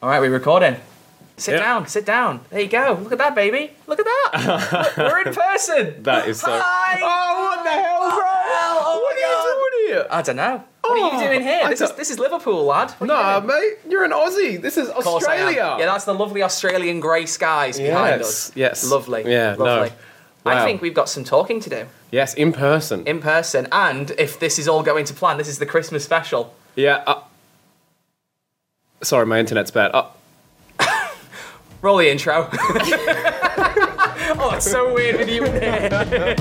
All right, we're recording. Sit Yep. down. There you go. Look at that, baby. Look at that. We're in person. That is so... Hi. Oh, what the hell, bro? Oh, What are you doing here? I don't know. What are you doing here? This is Liverpool, lad. What are you doing? Mate, you're an Aussie. This is Of course I am. Australia. Yeah, that's the lovely Australian grey skies behind us. Yes. Lovely. Yeah, lovely. no. I Wow. think we've got some talking to do Yes, in person. in person, and if this is all going to plan, this is the Christmas special. Yeah. Sorry, my internet's bad. Roll the intro. Oh, it's so weird with you in here.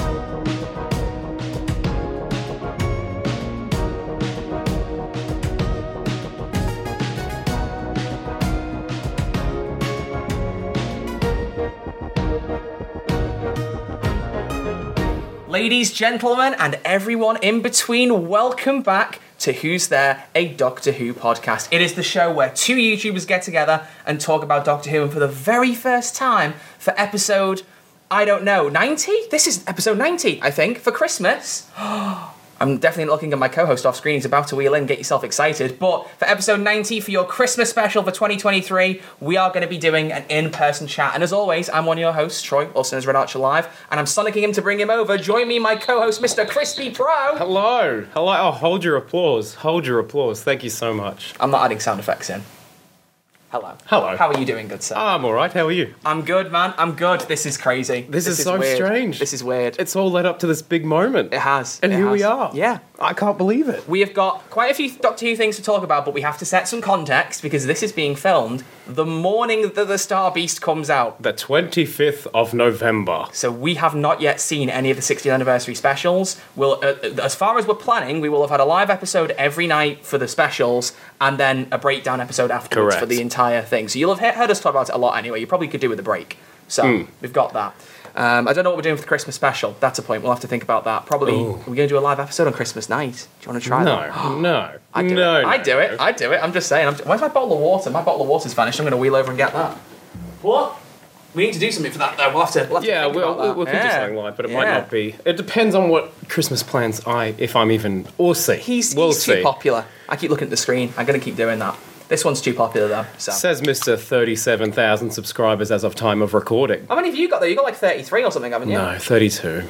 Ladies, gentlemen, and everyone in between, welcome back to Who's There, a Doctor Who podcast. It is the show where two YouTubers get together and talk about Doctor Who, and for the very first time, for episode, I don't know, 90? This is episode 90, I think, for Christmas. I'm definitely looking at my co-host off screen. He's about to wheel in, get yourself excited. But for episode 90, for your Christmas special for 2023, we are going to be doing an in-person chat. And as always, I'm one of your hosts, Troy, also known as Red Archer Live, and I'm sonicking him to bring him over. Join me, my co-host, Mr. Crispy Pro. Hello. Oh, hold your applause. Thank you so much. I'm not adding sound effects in. Hello. Hello. How are you doing, good sir? I'm all right. How are you? I'm good, man. I'm good. This is crazy. This is so weird. strange. This is weird. It's all led up to this big moment. It has. And It here we has. are. Yeah. I can't believe it. We have got quite a few Doctor Who things to talk about, but we have to set some context because this is being filmed the morning that the Star Beast comes out. The 25th of November. So we have not yet seen any of the 60th anniversary specials. We'll, as far as we're planning, we will have had a live episode every night for the specials, and then a breakdown episode afterwards Correct. for the entire thing. So you'll have heard us talk about it a lot anyway. You probably could do with a break. So we've got that. I don't know what we're doing for the Christmas special. That's a point. We'll have to think about that. Probably, Ooh. we're going to do a live episode on Christmas night. Do you want to try that? No. I'd do it. I'm just saying. Where's my bottle of water? My bottle of water's vanished. I'm going to wheel over and get that. What? We need to do something for that, though. We'll have to Yeah, think about that. we could do something live, but it might Yeah. not be. It depends on what Christmas plans if I'm even, or see. He's We'll too see. popular. I keep looking at the screen. I'm going to keep doing that. This one's too popular, though. So. Says Mr. 37,000 subscribers as of time of recording. How many have you got, though? You got like 33 or something, haven't you? No, 32.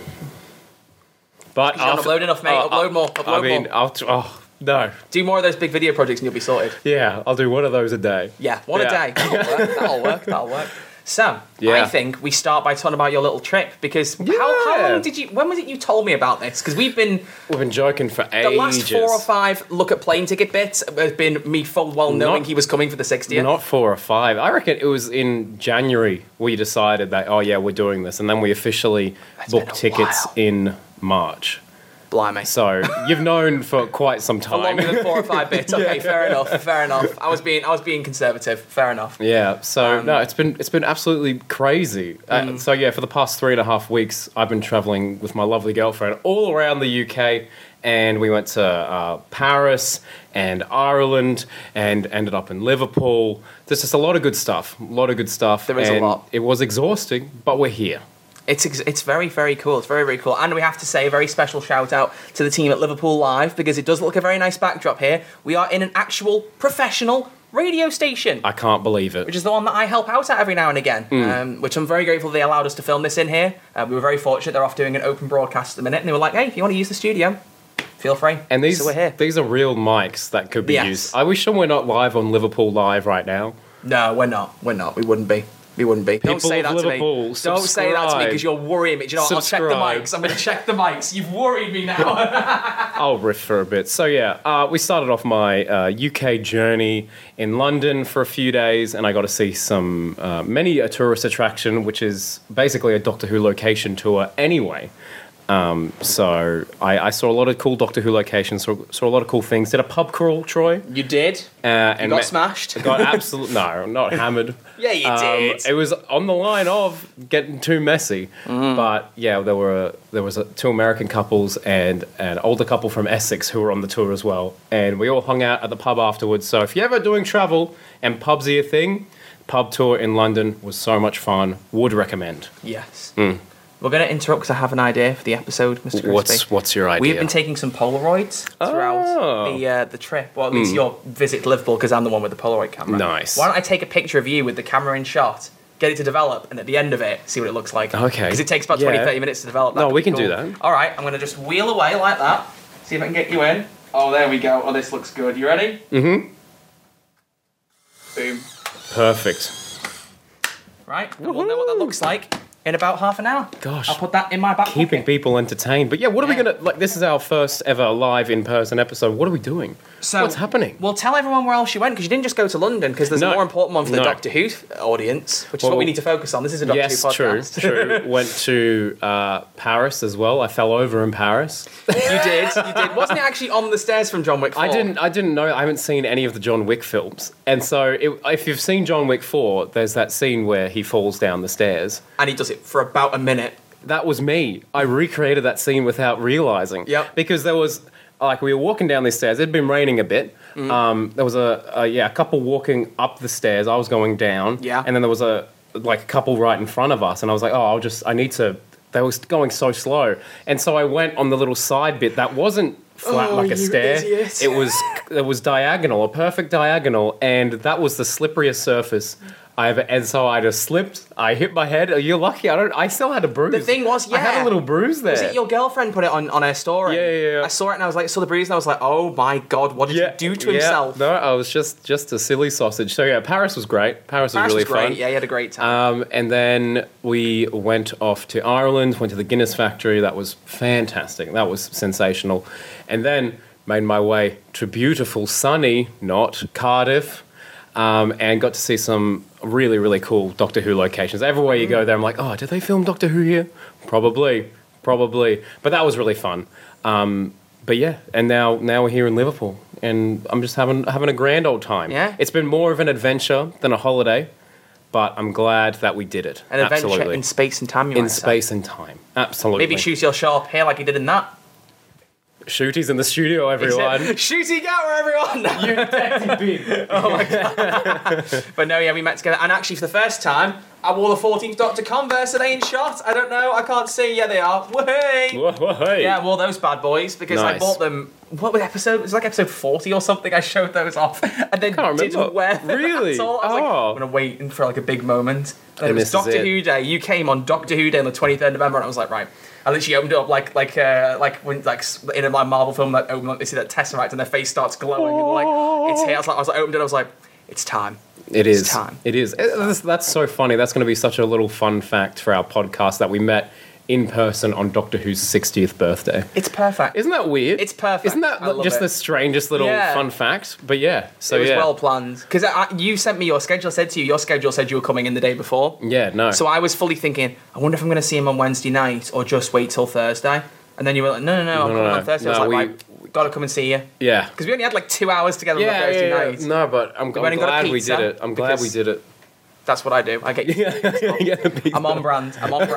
But You don't upload enough, mate. Upload more. Upload more. No. Do more of those big video projects and you'll be sorted. Yeah, I'll do one of those a day. Yeah, one a Yeah. day. That'll work. So, Yeah. I think we start by talking about your little trip because how Yeah. long did you? When was it you told me about this? Because we've been joking for ages. the last 4 or 5 look at plane ticket bits has been me full well knowing Not- he was coming for the 60th. Not 4 or 5. I reckon it was in January we decided that, we're doing this. And then we officially been booked a tickets while. in March. Blimey. So you've known for quite some For time. longer than 4 or 5 bits. Okay, fair enough. I was being conservative. Fair enough. Yeah, so no, it's been absolutely crazy. So for the past 3.5 weeks, I've been traveling with my lovely girlfriend all around the UK, and we went to Paris and Ireland, and ended up in Liverpool. There's just a lot of good stuff. There is a and lot. It was exhausting, but we're here. It's very, very cool. It's very, very cool. And we have to say a very special shout out to the team at Liverpool Live because it does look a very nice backdrop here. We are in an actual professional radio station, I can't believe it. which is the one that I help out at every now and again, which I'm very grateful they allowed us to film this in here. We were very fortunate. They're off doing an open broadcast at the minute, and they were like, hey, if you want to use the studio, feel free. And so we're here. these are real mics that could be Yes. used. I wish we're not live on Liverpool Live right now. No, we're not. We wouldn't be. Don't People say of that to me. Liverpool, Don't say that to me because you're worrying me. Do you know what? I'll check the Subscribe. mics. I'm going to check the mics. You've worried me now. I'll riff for a bit. So we started off my UK journey in London for a few days, and I got to see many a tourist attraction, which is basically a Doctor Who location tour anyway. So I saw a lot of cool Doctor Who locations, saw a lot of cool things. Did a pub crawl, Troy. You did? And got smashed? Got absolutely no, not hammered. Yeah, you did. It was on the line of getting too messy, but yeah, there was 2 American couples and an older couple from Essex who were on the tour as well, and we all hung out at the pub afterwards. So if you're ever doing travel and pubs are your thing, pub tour in London was so much fun. Would recommend. Yes. We're going to interrupt because I have an idea for the episode, Mr. Crispy. What's your idea? We've been taking some Polaroids throughout the trip. Well, at least your visit to Liverpool, because I'm the one with the Polaroid camera. Nice. Why don't I take a picture of you with the camera in shot, get it to develop, and at the end of it, see what it looks like? Okay. Because it takes about 20, 30 minutes to develop. No, we can do that. All right, I'm going to just wheel away like that. See if I can get you in. Oh, there we go. Oh, this looks good. You ready? Mm-hmm. Boom. Perfect. Right, and we'll know what that looks like in about half an hour. Gosh. I'll put that in my back Keeping pocket. people entertained. But yeah, what are we going to... Like, this is our first ever live in-person episode. What are we doing? So, what's happening? Well, tell everyone where else you went, because you didn't just go to London, because there's a more important one for the Doctor Who audience, which is what we need to focus on. This is a Doctor Who podcast. True. Went to Paris as well. I fell over in Paris. You did. Wasn't it actually on the stairs from John Wick 4? I didn't know. I haven't seen any of the John Wick films. And so if you've seen John Wick 4, there's that scene where he falls down the stairs. And he does it for about a minute. That was me. I recreated that scene without realizing. Yep. Because there was... Like, we were walking down these stairs. It had been raining a bit. There was a couple walking up the stairs. I was going down. Yeah. And then there was a couple right in front of us. And I was like, I need to... They were going so slow. And so I went on the little side bit that wasn't flat like a stair. Idiot. It was diagonal, a perfect diagonal. And that was the slipperiest surface I ever... And so I just slipped. I hit my head. You're lucky. I still had a bruise. The thing was, I had a little bruise there. Was it your girlfriend put it on her story? Yeah. I saw it and I was like, saw the bruise and I was like, oh my God, what did he do to himself? No, I was just a silly sausage. So yeah, Paris was great. Paris was really great. fun. Yeah, you had a great time. And then we went off to Ireland, went to the Guinness factory. That was fantastic. That was sensational. And then made my way to beautiful, sunny, not Cardiff, and got to see some really, really cool Doctor Who locations. Everywhere you go there, I'm like, oh, did they film Doctor Who here? Probably. But that was really fun. But yeah, and now we're here in Liverpool, and I'm just having a grand old time. Yeah. It's been more of an adventure than a holiday, but I'm glad that we did it. An adventure in space and time, you in might say. space and time. Absolutely. Maybe shoot your show up here like you did in that. Shooty's in the studio, everyone. Shooty Gower, everyone! You dirty pig. Oh my God. But no, yeah, we met together. And actually, for the first time, I wore the 14th Doctor Converse. Are they in shot? I don't know. I can't see. Yeah, they are. Whey! Yeah, I wore those bad boys because I bought them. What was episode? It was like episode 40 or something. I showed those off and then didn't wear them. Really? At all. I was like, I'm going to wait for like a big moment. And it was this is Doctor Who Day. You came on Doctor Who Day on the 23rd of November and I was like, right. I literally opened it up like when in a Marvel film that open they see that Tesseract and their face starts glowing and like it's here. I was like opened it. I was like, it's time. It's time. It is. That's so funny. That's going to be such a little fun fact for our podcast that we met in person on Doctor Who's 60th birthday. It's perfect. Isn't that weird? It's perfect. Isn't that just the strangest little fun fact? But yeah, so it was well planned because you sent me your schedule. I said to you, your schedule said you were coming in the day before. Yeah, no. So I was fully thinking, I wonder if I'm going to see him on Wednesday night or just wait till Thursday. And then you were like, no, I'm coming on Thursday. I was like, right, gotta come and see you. Yeah. Because we only had like 2 hours together on Thursday night. No, but I'm glad we did it. I'm glad we did it. That's what I do. I get you. I'm on brand.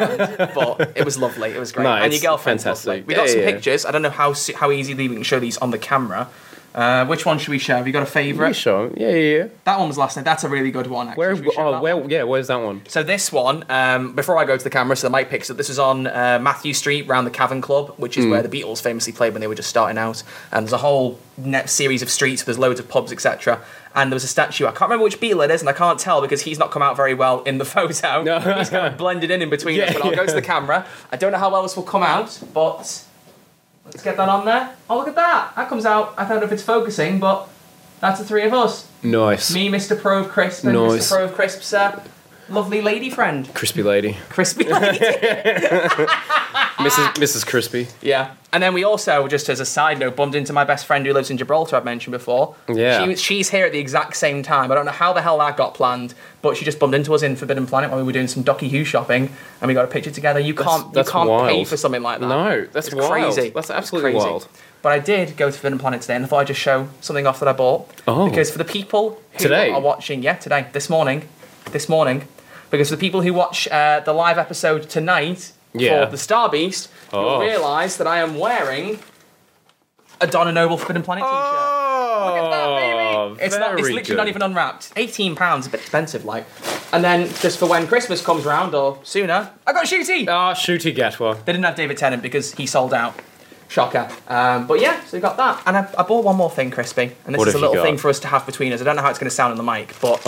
But it was lovely. It was great. No, and your girlfriend's fantastic. lovely. We got some pictures. I don't know how easily we can show these on the camera. Which one should we show? Have you got a favourite? Show. Yeah. That one was last night. That's a really good one, actually. Where's that one? So this one, before I go to the camera, so the mic picks up, this was on Matthew Street, round the Cavern Club, which is where the Beatles famously played when they were just starting out. And there's a whole series of streets, there's loads of pubs, etc. And there was a statue, I can't remember which Beatle it is, and I can't tell because he's not come out very well in the photo. No. He's kind of blended in between us, but I'll go to the camera. I don't know how well this will come out, but... Let's get that on there. Oh, look at that. That comes out. I don't know if it's focusing, but that's the three of us. Nice. Me, Mr. Pro of Crisp, and Mr. Pro of Crisp's lovely lady friend. Crispy lady. Crispy lady. Mrs. Crispy. Yeah. And then we also, just as a side note, bumped into my best friend who lives in Gibraltar, I've mentioned before. Yeah. She's here at the exact same time. I don't know how the hell that got planned, but she just bumped into us in Forbidden Planet when we were doing some Doctor Who shopping, and we got a picture together. You can't pay for something like that. No, that's wild. Crazy. That's absolutely wild. But I did go to Forbidden Planet today, and I thought I'd just show something off that I bought. Oh. Because for the people who are watching, this morning, because for the people who watch the live episode tonight for the Star Beast, you'll realise that I am wearing a Donna Noble Forbidden Planet t-shirt. Look at that, baby! It's literally not even unwrapped. £18, a bit expensive, like. And then, just for when Christmas comes round, or sooner, I got Shooty! Ah, Shooty Gatwa. They didn't have David Tennant because he sold out. Shocker. But yeah, so we got that. And I bought one more thing, Crispy. And this What is a have you little got? thing for us to have between us. I don't know how it's going to sound on the mic, but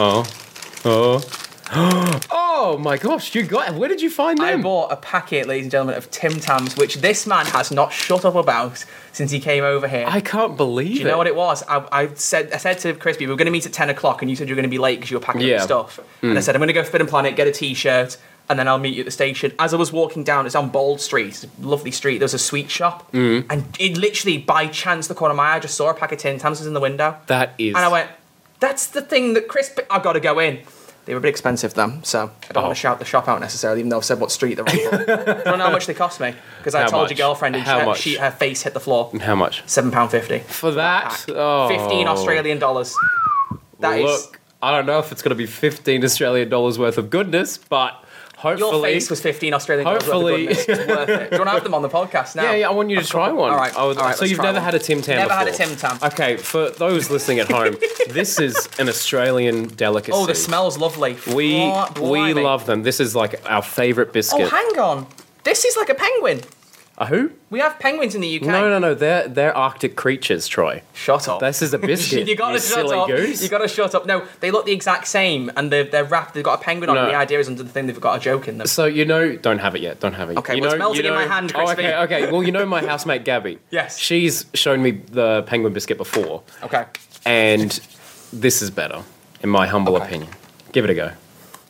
Oh my gosh, you got. Where did you find I them? bought a packet, ladies and gentlemen, of Tim Tams, which this man has not shut up about since he came over here. I can't believe Do you know what it was? I said to Crispy, we were going to meet at 10 o'clock, and you said you were going to be late because you were packing up Yeah. your stuff. And I said, I'm going to go Fit and Planet, get a T-shirt, and then I'll meet you at the station. As I was walking down, it's on Bold Street, it's a lovely street, there was a sweet shop, and it literally, by chance, the corner of my eye, I just saw a pack of Tim Tams in the window. That is. And I went, that's the thing that Crispy... I've got to go in. They were a bit expensive, though, so I don't want to shout the shop out necessarily, even though I've said what street they're on. Do you want to know how much they cost me? Because I How told much? your girlfriend and How much? her face hit the floor. How much? £7.50. For that? Oh. 15 Australian dollars. That is Look, I don't know if it's going to be 15 Australian dollars worth of goodness, but hopefully. your face was 15 Australian dollars. Hopefully. It's worth it. Do you want to have them on the podcast now? Yeah, I want you to try one. All right, I would- all right, so let's you've try never one. had a Tim Tam Never had a before? Tim Tam. Okay, for those listening at home, this is an Australian delicacy. Oh, the smell's lovely. We Blimey. love them. This is like our favourite biscuit. Oh, hang on. This is like a penguin. A who? We have penguins in the UK. No. They're Arctic creatures, Troy. Shut up. This is a biscuit. you gotta you shut silly up. goose. You gotta shut up. No, they look the exact same, and they're wrapped. They've got a penguin on. No. And the idea is under the thing they've got a joke in them. So don't have it yet. Don't have it. Okay, you well, it's know, melting in my hand, Oh, Crispy. okay. Well, you know my housemate Gabby. Yes. She's shown me the penguin biscuit before, Okay. and this is better, in my humble opinion. Give it a go.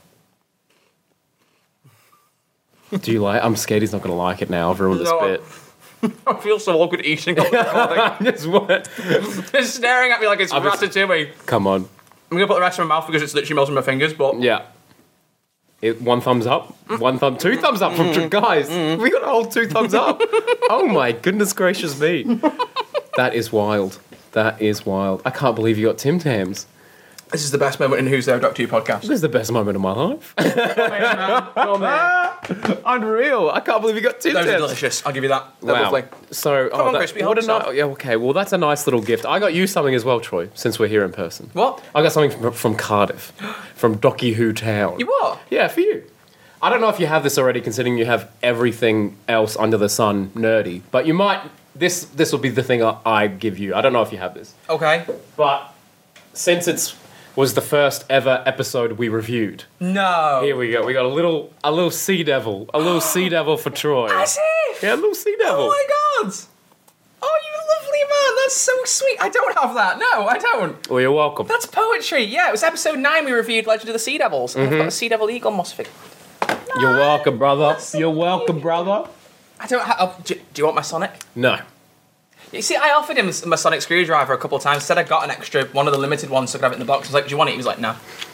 Do you like? I'm scared he's not going to like it now. I've ruined this No. bit. I feel so awkward eating. Just what? They're staring at me like it's ratatouille. Come on. I'm gonna put the rest in my mouth because it's literally melting my fingers. But Yeah. One thumbs up. Two thumbs up from guys. We got a whole 2 thumbs up. Oh my goodness gracious me. That is wild. That is wild. I can't believe you got Tim Tams. this is the best moment in Who's There Doctor Who podcast. This is the best moment of my life. Unreal. I can't believe you got Tim Those are Tams. delicious. I'll give you that. They're Wow. lovely. So, on, Crispy, help what a yourself. yeah, okay. Well, that's a nice little gift. I got you something as well, Troy, since we're here in person. What? I got something from Cardiff, from Docky Who Town. You what? Yeah, for you. I don't know if you have this already, considering you have everything else under the sun nerdy. But you might. This will be the thing I give you. I don't know if you have this, Okay. but since was the first ever episode we reviewed. No. Here we go. We got a little sea devil, sea devil for Troy. As if. Yeah, a little sea devil. Oh my god. Oh, you lovely man. That's so sweet. I don't have that. No, I don't. Well, you're welcome. That's poetry. Yeah, it was episode 9 we reviewed Legend of the Sea Devils. And I've got a Sea Devil Eagle moss figure. You're welcome, brother. That's so You're welcome, cute. brother. I don't have... do you want my Sonic? No. You see, I offered him my Sonic screwdriver a couple of times. Said I got an extra, one of the limited ones, so I could have it in the box. I was like, do you want it? He was like, no.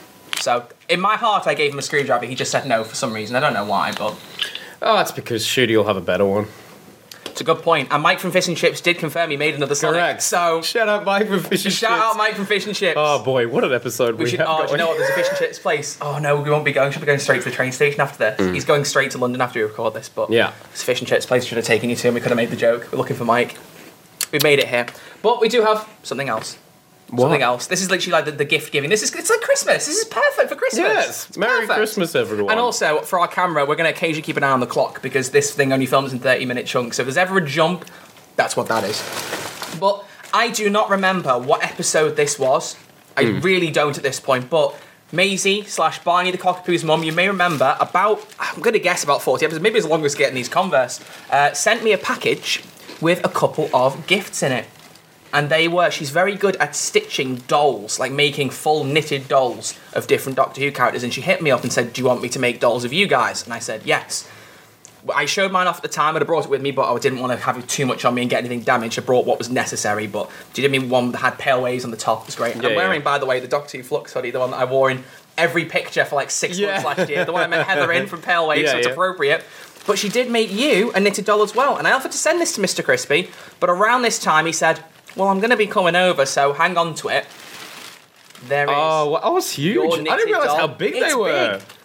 So, in my heart, I gave him a screwdriver. He just said no for some reason. I don't know why, but Oh, that's because Shooty will have a better one. it's a good point. And Mike from Fish and Chips did confirm he made another Sonic. Correct. So, Shout out Mike from Fish and shout out Chips. Mike from Fish and Chips. Oh boy, what an episode we We should, have do going. you know what? There's a Fish and Chips place. Oh no, we won't be going. Should be going straight to the train station after this. He's going straight to London after we record this, but Yeah. it's a Fish and Chips place. Should have taken you to, and we could have made the joke. We're looking for Mike. We made it here, but we do have something else. Something else. This is literally like the gift giving. It's like Christmas. This is perfect for Christmas. Yes. It's Merry perfect. Christmas, everyone. And also, for our camera, we're going to occasionally keep an eye on the clock because this thing only films in 30-minute chunks. So if there's ever a jump, that's what that is. But I do not remember what episode this was. I really don't at this point. But Maisie / Barney the Cockapoo's mum, you may remember about, I'm going to guess about 40 episodes, maybe as long as getting these Converse, sent me a package with a couple of gifts in it. And she's very good at stitching dolls, like making full knitted dolls of different Doctor Who characters. And she hit me up and said, do you want me to make dolls of you guys? And I said, yes. I showed mine off at the time, I'd have brought it with me, but I didn't want to have it too much on me and get anything damaged. I brought what was necessary, but she did me one that had pale waves on the top. It was great. And I'm wearing, by the way, the Doctor Who Flux hoodie, the one that I wore in every picture for like 6 months last year. The one I met Heather in from Pale Waves, so it's appropriate. But she did make you a knitted doll as well. And I offered to send this to Mr. Crispy, but around this time he said, well, I'm going to be coming over, so hang on to it. There is. Oh, well, that was huge. your I didn't knitted realize doll. how big It's they were. big.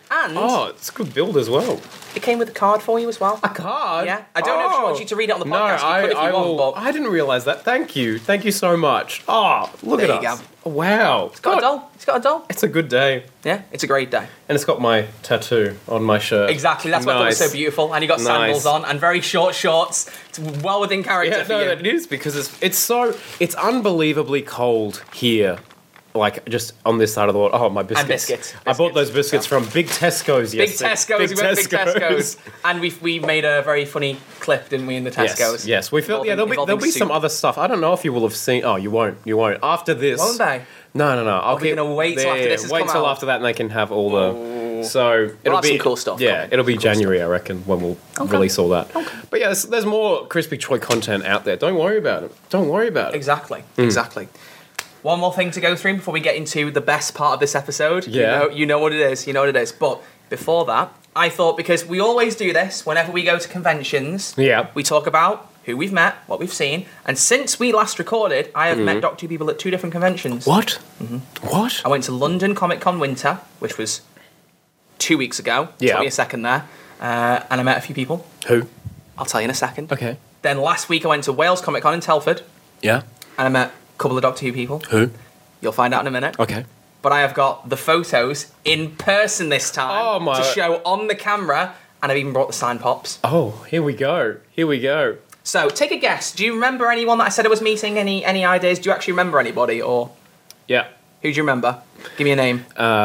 And it's a good build as well. it came with a card for you as well. A card? Yeah. I don't know if she wants you to read it on the podcast. No, You could if you want, but I didn't realise that. Thank you so much. Oh, look There at you us. Wow. it's got a doll. It's got a doll. It's a good day. Yeah, it's a great day. And it's got my tattoo on my shirt. Exactly, that's what I thought was so beautiful. And you got sandals on and very short shorts. It's well within character Yeah, for no, you. it is because it's unbelievably cold here. Like just on this side of the world. Oh, my biscuits. And biscuits. I bought those biscuits from Big Tesco's Big yesterday. Tesco's, we went Big Tesco's. And we made a very funny clip, didn't we, in the Tesco's? Yes. We felt there'll be some other stuff. I don't know if you will have seen. Oh, you won't. After this, Won't they? No. I'll we gonna wait till after this has Wait come till out? after that, and they can have all the. So it'll have be some cool stuff Yeah, coming. it'll be January, I reckon, when we'll release all that. Okay. But yeah, there's more Crispy Troy content out there. Don't worry about it. Exactly. Hmm. Exactly. One more thing to go through before we get into the best part of this episode. Yeah. You know what it is. You know what it is. But before that, I thought, because we always do this whenever we go to conventions, Yeah. we talk about who we've met, what we've seen, and since we last recorded, I have met Doctor Who people at 2 different conventions. What? What? I went to London Comic Con Winter, which was 2 weeks ago. Yeah. Took me a second there. And I met a few people. Who? I'll tell you in a second. Okay. Then last week I went to Wales Comic Con in Telford, Yeah. and I met a couple of Doctor Who people. Who? You'll find out in a minute. Okay. But I have got the photos in person this time Oh, my- to show on the camera, and I've even brought the signed pops. Oh, here we go. So take a guess. Do you remember anyone that I said I was meeting? Any ideas? Do you actually remember anybody, or Yeah. who do you remember? Give me a name.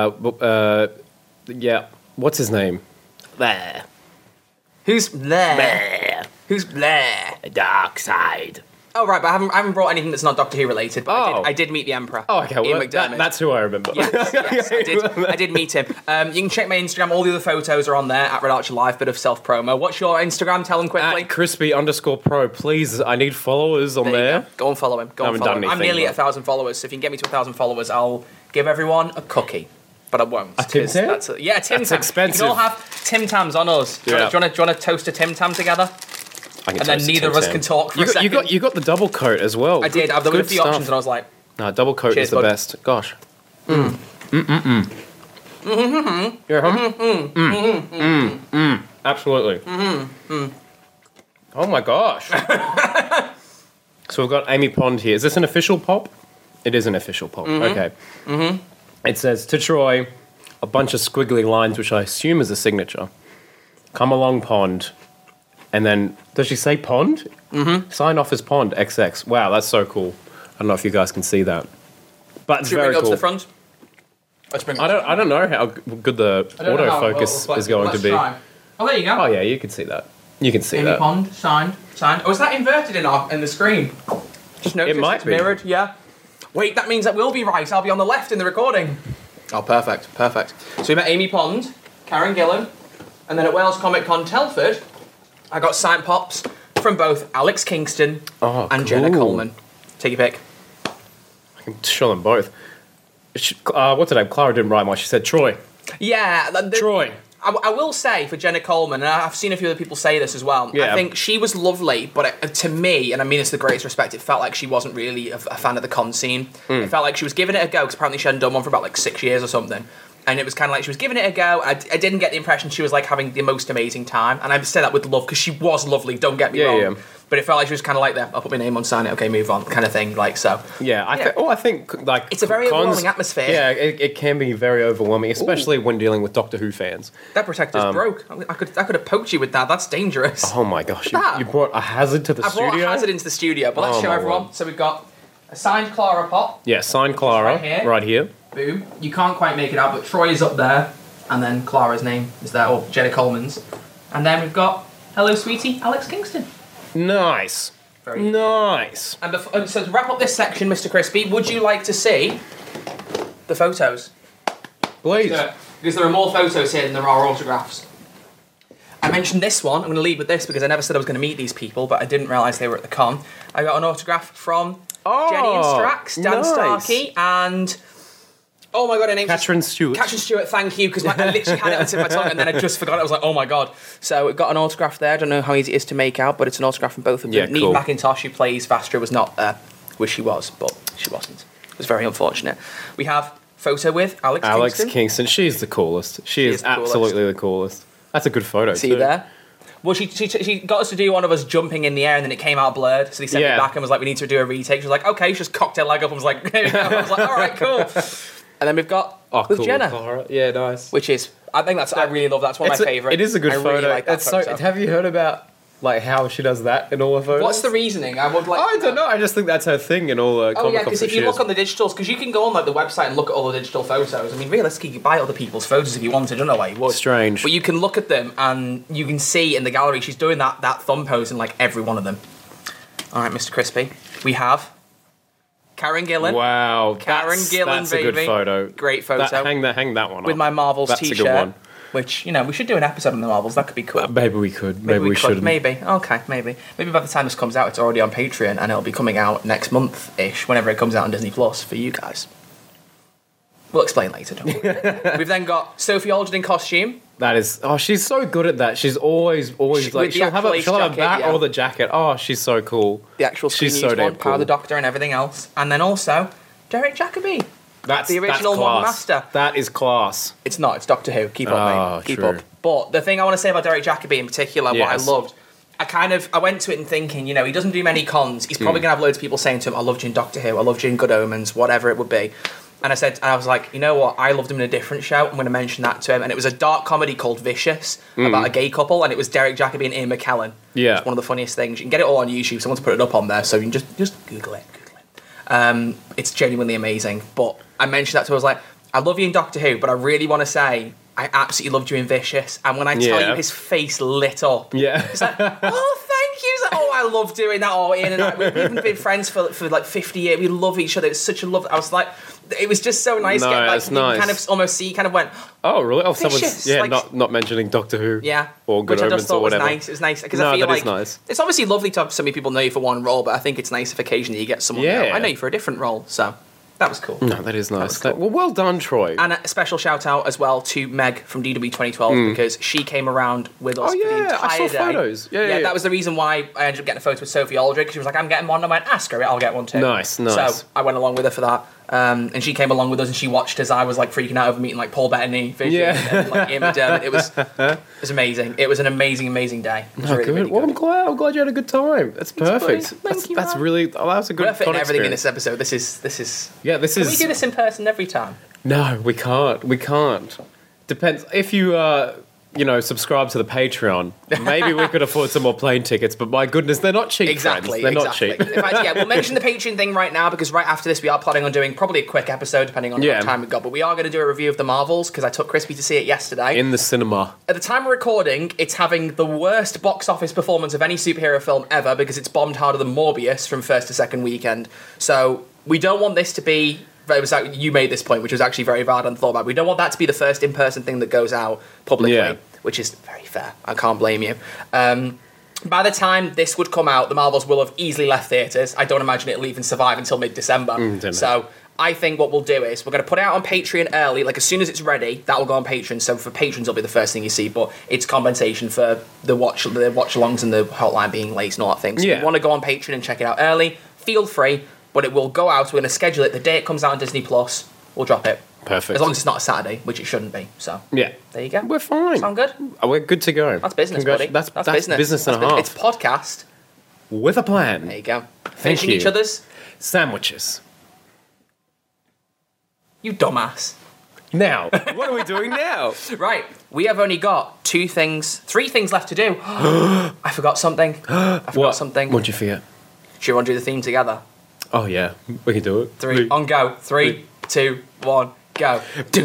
Yeah. What's his name? There. Who's there? Bear. Who's there? The dark side. Oh right, but I haven't brought anything that's not Doctor Who related. But Oh. I did meet the Emperor. Oh, okay. Ian Well, McDermott. that's who I remember. Yes, I did meet him. You can check my Instagram. All the other photos are on there at Red Archer Live. Bit of self promo. What's your Instagram? Tell them quickly. At crispy_pro, please. I need followers on There you there. go. Go and follow him. Go I and haven't follow done him. I'm anything, nearly at but- 1,000 followers. So if you can get me to 1,000 followers, I'll give everyone a cookie. But I won't. A Tim 'cause Tam? that's yeah, Tim That's Tam. expensive. You can all have Tim Tams on us. Do you Yeah. want to toast a Tim Tam together? And then neither of us can talk for a second. You got the double coat as well. I did. There were a Good few stuff. options, and I was like, No, double coat Cheers, is the bud. best. Gosh. Yeah. Absolutely. Oh my gosh. So we've got Amy Pond here. Is this an official pop? It is an official pop. Okay. It says, to Troy, a bunch of squiggly lines, which I assume is a signature. Come along, Pond. And then, does she say Pond? Mm-hmm. Sign off as Pond, XX. Wow, that's so cool. I don't know if you guys can see that. But it's should we very bring it up cool. to the front? Let's bring it up. I don't know how good the autofocus is going to be. Try. Oh, there you go. Oh yeah, you can see that. You can see Amy that. Pond, signed. Oh, is that inverted in the screen? Just noticed might it's be. mirrored, yeah. Wait, that means that will be right. I'll be on the left in the recording. Oh, perfect. So we met Amy Pond, Karen Gillan, and then at Wales Comic Con Telford, I got signed pops from both Alex Kingston and Jenna cool. Coleman. Take your pick. I can show them both. What's her name? Clara didn't write much. She said Troy. Yeah. Troy. I will say for Jenna Coleman, and I've seen a few other people say this as well, Yeah. I think she was lovely, but to me, and I mean this with the greatest respect, it felt like she wasn't really a fan of the con scene. It felt like she was giving it a go, because apparently she hadn't done one for about like 6 years or something. And it was kind of like she was giving it a go. I didn't get the impression she was like having the most amazing time. And I say that with love, because she was lovely, don't get me wrong. Yeah. But it felt like she was kind of like that, I'll put my name on, sign it, okay, move on, kind of thing. Like, so. Yeah, I think like It's a very cons- overwhelming atmosphere. Yeah, it can be very overwhelming, especially when dealing with Doctor Who fans. That protector's broke. I could have poked you with that. That's dangerous. Oh my gosh, That- you brought a hazard to the I brought studio. a hazard into the studio, but let's Oh show my everyone. word. So we've got a signed Clara pop. Yeah, sign Clara Right here. here. Boom. You can't quite make it out, but Troy is up there, and then Clara's name is there, or Jenna Coleman's. And then we've got Hello Sweetie, Alex Kingston. Nice. Very Nice. And so to wrap up this section, Mr. Crispy, would you like to see the photos? Please. Because there are more photos here than there are autographs. I mentioned this one. I'm going to lead with this because I never said I was going to meet these people, but I didn't realise they were at the con. I got an autograph from Jenny and Strax, Dan nice. Starkey, and... Oh my god, her name's... Katrin Stewart. Katrin Stewart, thank you, because I literally had it on the tip of my tongue and then I just forgot it. I was like, oh my god. So it got an autograph there. I don't know how easy it is to make out, but it's an autograph from both of them. Yeah, Neve cool. McIntosh, who plays Vastra, was not there. Wish she was, but she wasn't. It was very unfortunate. We have photo with Alex Kingston. Kingston. She's the coolest. She is absolutely the coolest. That's a good photo. See you there? Well, she got us to do one of us jumping in the air, and then it came out blurred. So he sent me back and was like, "We need to do a retake." She was like, "Okay." She just cocked her leg up and was like, I was like, "All right, cool." And then we've got with cool, Jenna. Clara. Yeah, nice. Which is, I think I really love that. That's one of my favourites. It is a good photo. Really like that photo. Have you heard about like how she does that in all her photos? What's the reasoning? I would like. I don't know. I just think that's her thing in all the. Oh yeah, because if you look on the digitals, because you can go on like the website and look at all the digital photos. I mean, realistically, you could buy other people's photos if you wanted. I don't know why you would. Strange. But you can look at them and you can see in the gallery she's doing that thumb pose in like every one of them. All right, Mr. Crispy, we have Karen Gillan. Wow, Karen Gillan, that's baby. a good photo. Great photo. Hang that one up. With my Marvels That's t-shirt. a good one. Which, we should do an episode on the Marvels. That could be cool. Maybe we could. Maybe we shouldn't. Maybe. Okay, maybe. Maybe by the time this comes out, it's already on Patreon and it'll be coming out next month-ish, whenever it comes out on Disney Plus for you guys. We'll explain later, don't worry. We've then got Sophie Aldred in costume. That is... Oh, she's so good at that. She's always like... She'll have a bat or the jacket. Oh, she's so cool. The actual screen she's so one, damn Power cool. the Doctor and everything else. And then also, Derek Jacobi. That's the original One Master. That is class. It's not. It's Doctor Who. Keep up, mate. Keep true. up. But the thing I want to say about Derek Jacobi in particular, what I Yes. loved, I went to it and thinking, he doesn't do many cons. He's probably going to have loads of people saying to him, I loved you in Doctor Who, I loved you in Good Omens, whatever it would be. And I was like, you know what? I loved him in a different show. I'm going to mention that to him. And it was a dark comedy called Vicious about a gay couple, and it was Derek Jacobi and Ian McKellen. Yeah. It's one of the funniest things. You can get it all on YouTube. Someone's put it up on there, so you can just Google it. It's genuinely amazing. But I mentioned that to him. I was like, I love you in Doctor Who, but I really want to say I absolutely loved you in Vicious. And when I tell you, his face lit up. Yeah. It's like, oh, thank you. He's like, oh, I love doing that. Oh, Ian and I, we've even been friends for like 50 years. We love each other. It was such a love. I was like, it was just so nice. No, nice. nice. Kind of almost see, kind of went, oh, really? Oh, Vicious, someone's like, not mentioning Doctor Who. Yeah. Or Good Which I Omens just thought or whatever. was nice. It was nice because No, I feel that like is nice. it's obviously lovely to have so many people know you for one role, but I think it's nice if occasionally you get someone. Yeah. I know you for a different role, so that was cool. No, that is nice. That was cool. Well done, Troy. And a special shout out as well to Meg from DW 2012 because she came around with us for the entire I saw day. photos. Yeah. That was the reason why I ended up getting a photo with Sophie Aldred, because she was like, I'm getting one. I went, ask her, I'll get one too. Nice. So I went along with her for that. And she came along with us and she watched as I was like freaking out over meeting like Paul Bettany vision and like Ian McDermott. It was amazing. It was an amazing day. It was really, good. really Well, good. I'm glad you had a good time. That's perfect. Thank you, That's man. really. Oh, that was a good. We're fitting fun everything in experience. this episode. This is. Yeah, this Can is. we do this in person every time? No, we can't. We can't. Depends if you subscribe to the Patreon. Maybe we could afford some more plane tickets. But my goodness, they're not cheap. Exactly. Friends. They're not cheap. In fact, we'll mention the Patreon thing right now because right after this we are planning on doing probably a quick episode depending on how time we've got. But we are going to do a review of the Marvels because I took Crispy to see it yesterday. In the cinema. At the time of recording, it's having the worst box office performance of any superhero film ever because it's bombed harder than Morbius from first to second weekend. So we don't want this to be... It was like you made this point, which was actually very valid and thought about. We don't want that to be the first in-person thing that goes out publicly, which is very fair. I can't blame you. By the time this would come out, the Marvels will have easily left theatres. I don't imagine it'll even survive until mid-December. So I think what we'll do is we're going to put it out on Patreon early. Like as soon as it's ready, that will go on Patreon. So for patrons, it'll be the first thing you see. But it's compensation for the watch-alongs and the hotline being late and all that thing. So if you want to go on Patreon and check it out early, feel free. But it will go out. We're going to schedule it the day it comes out on Disney Plus. We'll drop it. Perfect. As long as it's not a Saturday, which it shouldn't be. So yeah, there you go. We're fine. Sound good? Oh, we're good to go. That's business, buddy. That's business and a half. It's podcast with a plan. There you go. Thank Finishing you. each other's Sandwiches. You dumbass. Now, what are we doing now? Right, we have only got 3 things left to do. I forgot something. Something. What'd you forget? Should we want to do the theme together? Oh yeah, we can do it. 3 on go. 3, 2, 1, go.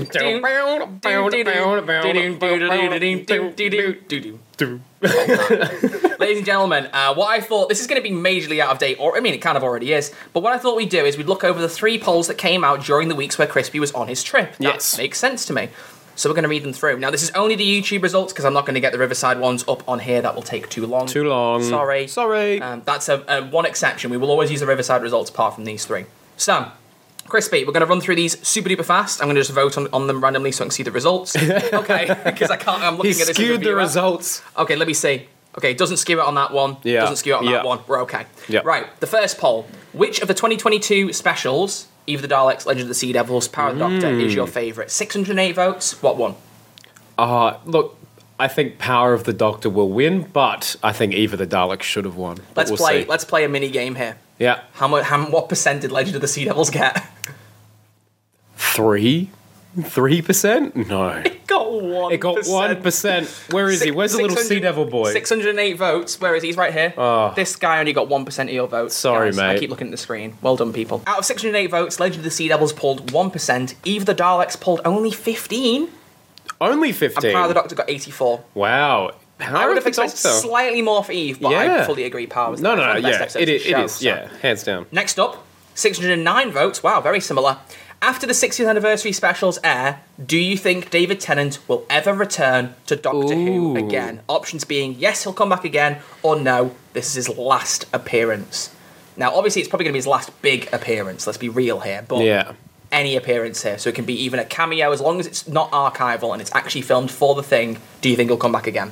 Ladies and gentlemen, what I thought, this is going to be majorly out of date, or I mean it kind of already is, but what I thought we'd do is we'd look over the 3 polls that came out during the weeks where Crispy was on his trip. Yes. That makes sense to me. So we're going to read them through. Now this is only the YouTube results because I'm not going to get the Riverside ones up on here. That will take too long. Sorry. That's a one exception. We will always use the Riverside results apart from these 3. So, Crispy, we're going to run through these super duper fast. I'm going to just vote on them randomly so I can see the results. Okay, because I can't. I'm looking at this. He skewed the results. Okay, let me see. Okay, it doesn't skew it on that one. Yeah. Doesn't skew it on that one. We're okay. Yeah. Right, the first poll. Which of the 2022 specials Eve of the Daleks, Legend of the Sea Devils, Power of the Doctor is your favourite. 608 votes. What won? Look, I think Power of the Doctor will win, but I think Eve of the Daleks should have won. But Let's we'll play. see. Let's play a mini game here. Yeah. What percent did Legend of the Sea Devils get? 3%? No. It got 1%. It got 1%. Where is he? Where's the little Sea Devil boy? 608 votes. Where is he? He's right here. Oh. This guy only got 1% of your votes. Sorry, guys. mate. I keep looking at the screen. Well done, people. Out of 608 votes, Legend of the Sea Devils pulled 1%. Eve of the Daleks pulled only 15. Only 15. And Power of the Doctor got 84. Wow. I Power would of have the expected Doctor. slightly more for Eve, but I Yeah. fully agree. Power was No, one of the best yeah. episodes It of the show, is. so. Yeah, hands down. Next up, 609 votes. Wow, very similar. After the 60th anniversary specials air, do you think David Tennant will ever return to Doctor Who Ooh. again? Options being yes, he'll come back again, or no, this is his last appearance. Now, obviously, it's probably going to be his last big appearance. Let's be real here, but Yeah. any appearance here, so it can be even a cameo as long as it's not archival and it's actually filmed for the thing. Do you think he'll come back again?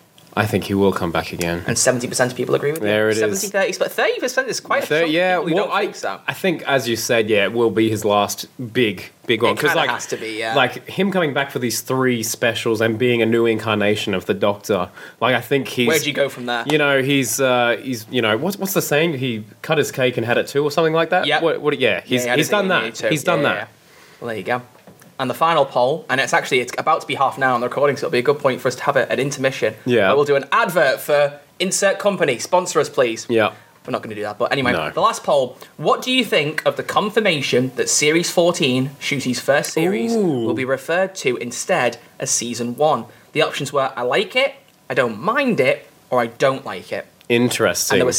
I think he will come back again. And 70% of people agree with you. There it is. 70-30 split. 30% is quite a chunk of Yeah, people who well, don't think so. I think, as you said, yeah, it will be his last big one. It kinda has to be, yeah. Like, him coming back for these 3 specials and being a new incarnation of the Doctor, like, I think he's... Where'd you go from there? You know, he's you know, what's the saying? He cut his cake and had it too, or something like that? Yep. He's Yeah, done that. He's done that. Yeah. Well, there you go. And the final poll, and it's about to be half now on the recording, so it'll be a good point for us to have an intermission. Yeah. Where we'll do an advert for insert company. Sponsor us, please. Yeah. We're not going to do that, but anyway, No. the last poll. What do you think of the confirmation that Series 14, Shooty's first series, Ooh. will be referred to instead as Season 1? The options were, I like it, I don't mind it, or I don't like it. Interesting. And there were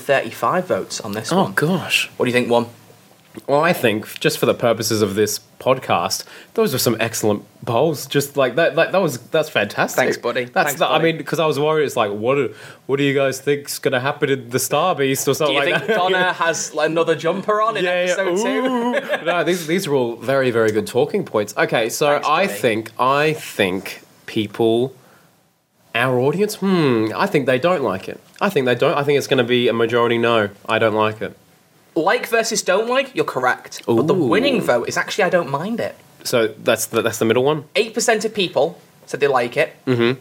635 votes on this Oh, one. gosh. What do you think won? Well, I think, just for the purposes of this podcast, those were some excellent polls. Just like that's fantastic. Thanks, buddy. Thanks, I buddy. mean, because I was worried. It's like, what do you guys think's going to happen in the Star Beast or Do something you like think that? Donna has another jumper on in episode 2? Ooh. No, these are all very, very good talking points. Okay, so Thanks, I think people, our audience, I think they don't like it. I think they don't. I think it's going to be a majority no. I don't like it. Like versus don't like, you're correct. But the Ooh. winning vote is actually I don't mind it. So that's the middle one. 8% of people said they like it. Mm-hmm.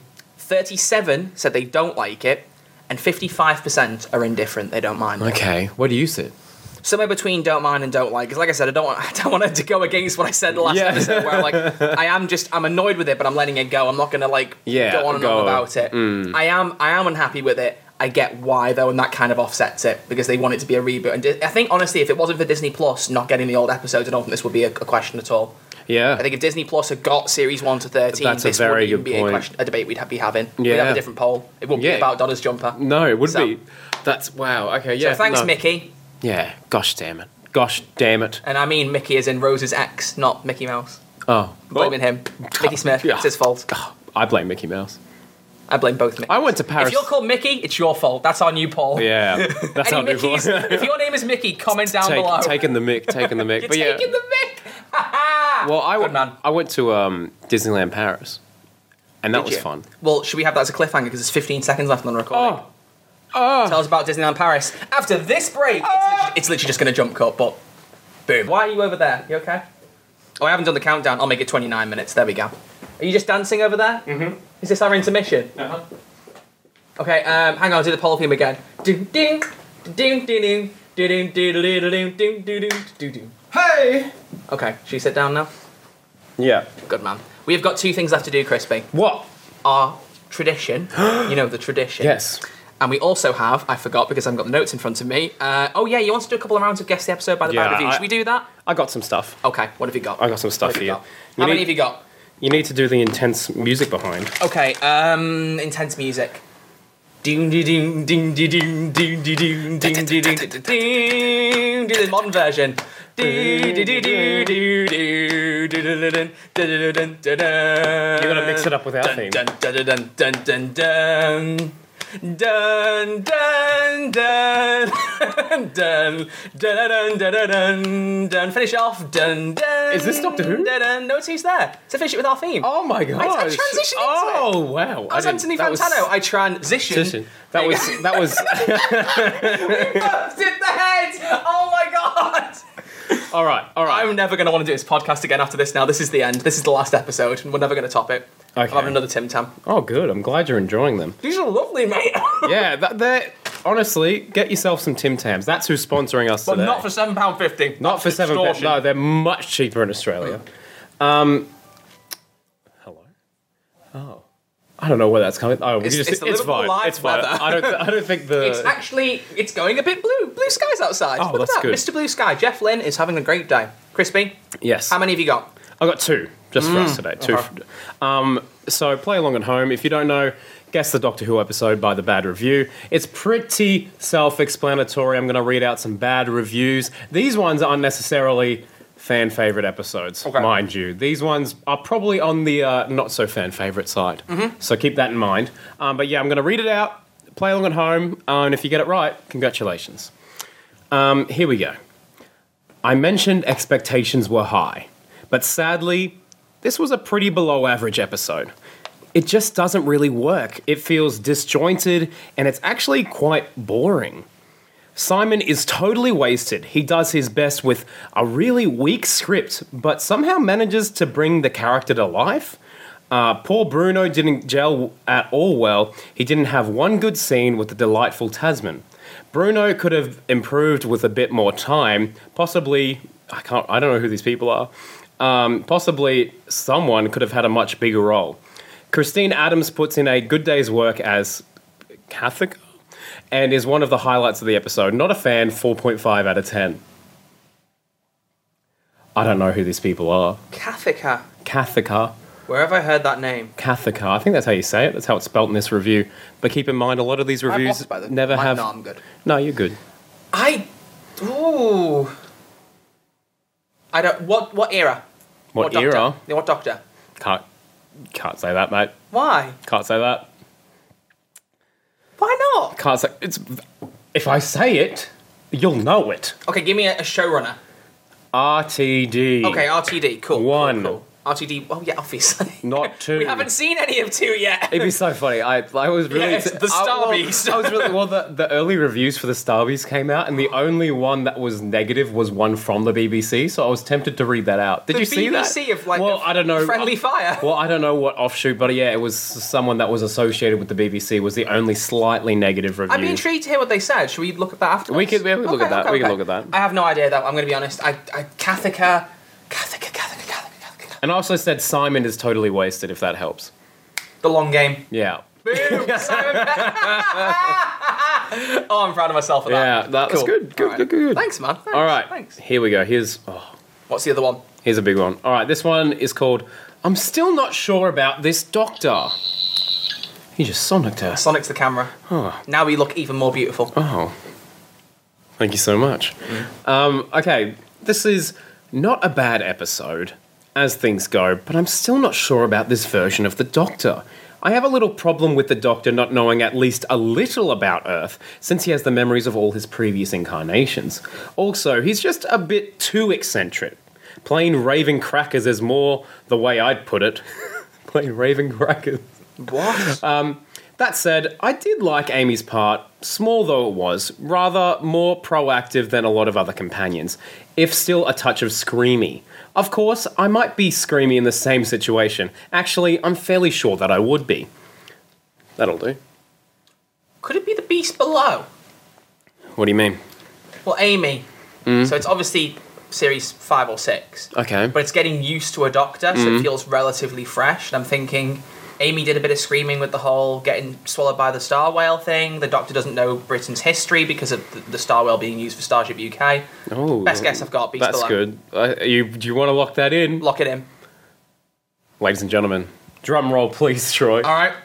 37 said they don't like it. And 55% are indifferent. They don't mind it. Okay, where do you sit? Somewhere between don't mind and don't like. Because like I said, I don't want it to go against what I said the last Yeah. episode where I'm annoyed with it, but I'm letting it go. I'm not going to go on and on about it. I am unhappy with it. I get why though, and that kind of offsets it because they want it to be a reboot. And I think honestly, if it wasn't for Disney Plus not getting the old episodes, I don't think this would be a question at all. Yeah. I think if Disney Plus had got series 1 to 13, That's a this very wouldn't even good be point. a debate we'd be having. We'd Yeah. have a different poll. It wouldn't be Yeah. about Donna's jumper. No, it would So- be. That's wow. Okay, yeah. So thanks, no. Mickey. Yeah. Gosh damn it. Gosh damn it. And I mean Mickey as in Rose's ex, not Mickey Mouse. Oh, Blaming him. Mickey Smith. Yeah. It's his fault. I blame Mickey Mouse. I blame both Mickeys. I went to Paris. If you're called Mickey, it's your fault. That's our new poll. Yeah, that's Any how people. Mickeys, if your name is Mickey, comment down below. Taking the mic. You're But yeah. taking the mic. Ha-ha! Well, Good man. I went to Disneyland Paris, and that Did was you? fun. Well, should we have that as a cliffhanger because there's 15 seconds left on the recording? Tell us about Disneyland Paris. After this break, it's literally just going to jump cut, but boom. Why are you over there? You okay? Oh, I haven't done the countdown. I'll make it 29 minutes. There we go. Are you just dancing over there? Mm-hmm. Is this our intermission? Uh-huh. Okay, hang on, I'll do the poll theme again. Ding ding ding ding ding ding ding ding ding ding ding. Hey! Okay, should we sit down now? Yeah. Good man. We have got 2 things left to do, Crispy. What? Our tradition. You know, the tradition. Yes. And we also have, I forgot because I've got the notes in front of me. Oh yeah, you want to do a couple of rounds of Guess the Episode by the Bad Review. Should we do that? I got some stuff. Okay, what have you got? I got some stuff What have for you you. got? How many have you got? You need to do the intense music behind. Okay, intense music. Ding ding ding ding ding ding ding ding ding ding ding ding. Do the modern version. You're gonna mix it up with our theme. Dun dun dun dun dun dun. Dun dun dun dun dun dun dun dun. Finish off. Dun dun. Is this Doctor Who? Dun dun. No, it's Who's There. To finish it with our theme. Oh my god! I transitioned into it. Oh wow! I was Anthony Fantano. I transitioned. That was Bumped in the head. Oh my god. All right. I'm never going to want to do this podcast again after this now. This is the end. This is the last episode, and we're never going to top it. Okay. I'm having another Tim Tam. Oh, good. I'm glad you're enjoying them. These are lovely, mate. Yeah, they're honestly, get yourself some Tim Tams. That's who's sponsoring us But today. not for £7.50. Not for £7. No, they're much cheaper in Australia. Hello. Oh, I don't know where that's coming. Oh, It's the it's Liverpool fine. Live It's fine. weather. I don't think the. It's going a bit blue. Blue skies outside. Oh, Look that's at that, good. Mr. Blue Sky. Jeff Lynne is having a great day. Crispy, Yes. how many have you got? I got two just for us today. Two. Okay. So play along at home. If you don't know, guess the Doctor Who episode by the bad review. It's pretty self-explanatory. I'm going to read out some bad reviews. These ones aren't necessarily fan favorite episodes, mind you. These ones are probably on the not so fan favorite side. So keep that in mind. But yeah, I'm going to read it out. Play along at home, and if you get it right, congratulations. Here we go. I mentioned expectations were high, but sadly, this was a pretty below average episode. It just doesn't really work. It feels disjointed, and it's actually quite boring. Simon is totally wasted. He does his best with a really weak script, but somehow manages to bring the character to life. Poor Bruno didn't gel at all well. He didn't have one good scene with the delightful Tasman. Bruno could have improved with a bit more time. Possibly, I don't know who these people are. Possibly someone could have had a much bigger role. Christine Adams puts in a good day's work as Kathica and is one of the highlights of the episode. Not a fan, 4.5 out of 10. I don't know who these people are. Kathica. Kathica. Where have I heard that name? Kathica. I think that's how you say it. That's how it's spelt in this review. But keep in mind, a lot of these reviews never have... No, I'm good. No, you're good. Ooh. I don't... What era? What doctor? era? Yeah, what doctor? Can't say that, mate. Why? Can't say that. Why not? Can't say... If I say it, you'll know it. Okay, give me a showrunner. RTD. Okay, RTD. Cool. One. Cool. RTD. Oh yeah, obviously. Not two. We haven't seen any of 2 yet. It'd be so funny. I was really... Yes, the Star Beast. I was really... Well, the early reviews for the Star Beast came out, and the only one that was negative was one from the BBC, so I was tempted to read that out. Did you see that? BBC of like... Well, I don't know. Friendly Fire. Well, I don't know what offshoot, but yeah, it was someone that was associated with the BBC was the only slightly negative review. I'd be intrigued to hear what they said. Should we look at that after? We could look at that. We can look at that. I have no idea, though. I'm going to be honest. Kathica. And I also said Simon is totally wasted, if that helps. The long game. Yeah. Boom! Simon Oh, I'm proud of myself for that. Yeah, that was good. Good. Thanks, man. Thanks. All right. Thanks. Here we go. What's the other one? Here's a big one. All right, this one is called I'm Still Not Sure About This Doctor. He just sonicked her. Sonic's the camera. Now we look even more beautiful. Oh. Thank you so much. Okay, this is not a bad episode as things go, but I'm still not sure about this version of the Doctor. I have a little problem with the Doctor not knowing at least a little about Earth, since he has the memories of all his previous incarnations. Also, he's just a bit too eccentric. Plain raving crackers is more the way I'd put it. Plain raving crackers. What? That said, I did like Amy's part, small though it was, rather more proactive than a lot of other companions, if still a touch of screamy. Of course, I might be screamy in the same situation. Actually, I'm fairly sure that I would be. That'll do. Could it be the beast below? What do you mean? Well, Amy. So it's obviously series 5 or 6. Okay. But it's getting used to a Doctor, so it feels relatively fresh. And I'm thinking... Amy did a bit of screaming with the whole getting swallowed by the star whale thing. The Doctor doesn't know Britain's history because of the star whale being used for Starship UK. Oh, Best guess I've got, Beast that's Below. good. Do you want to lock that in? Lock it in. Ladies and gentlemen, drum roll please, Troy. All right.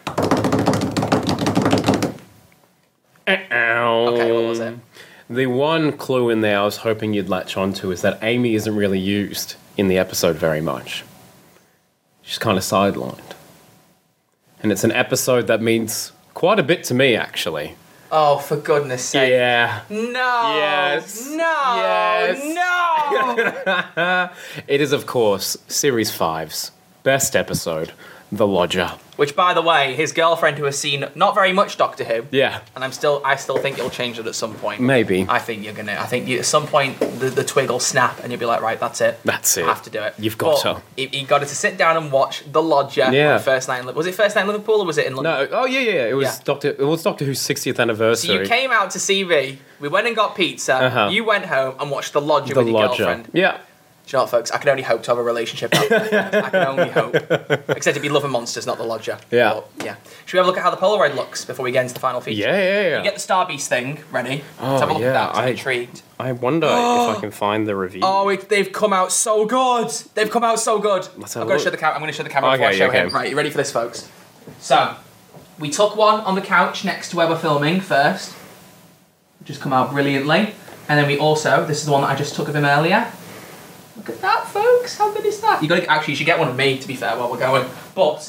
Okay, what was it? The one clue in there I was hoping you'd latch onto is that Amy isn't really used in the episode very much. She's kind of sidelined. And it's an episode that means quite a bit to me, actually. Oh, for goodness sake. Yeah. No. Yes. No. Yes. No. It is, of course, Series 5's best episode, The Lodger. Which, by the way, his girlfriend who has seen not very much Doctor Who. Yeah. And I still think you'll change it at some point. Maybe. I think at some point the twig will snap and you'll be like, right, that's it. That's it. I have to do it. You've got But to. He got her to sit down and watch The Lodger. Yeah. On first night was it first night in Liverpool or was it in London? No, oh yeah. It was Yeah. Doctor Who's 60th anniversary. So you came out to see me. We went and got pizza. Uh-huh. You went home and watched The Lodger The with your Lodger. girlfriend. Yeah. Do you know what, folks? I can only hope to have a relationship that way. I can only hope. Except it'd be Love and Monsters, not The Lodger. Yeah. But, yeah. Should we have a look at how the Polaroid looks before we get into the final feature? Yeah. You get the Star Beast thing ready. Oh, Let's have a look yeah, at that. 'Cause I'm intrigued. I wonder if I can find the review. Oh, they've come out so good. They've come out so good. Let's I'm have a going to look. show the camera before I show him. Right, you ready for this, folks? So, we took one on the couch next to where we're filming first. Just come out brilliantly. And then we also, this is the one that I just took of him earlier. Look at that, folks. How good is that? You should get one of me, to be fair, while we're going. But,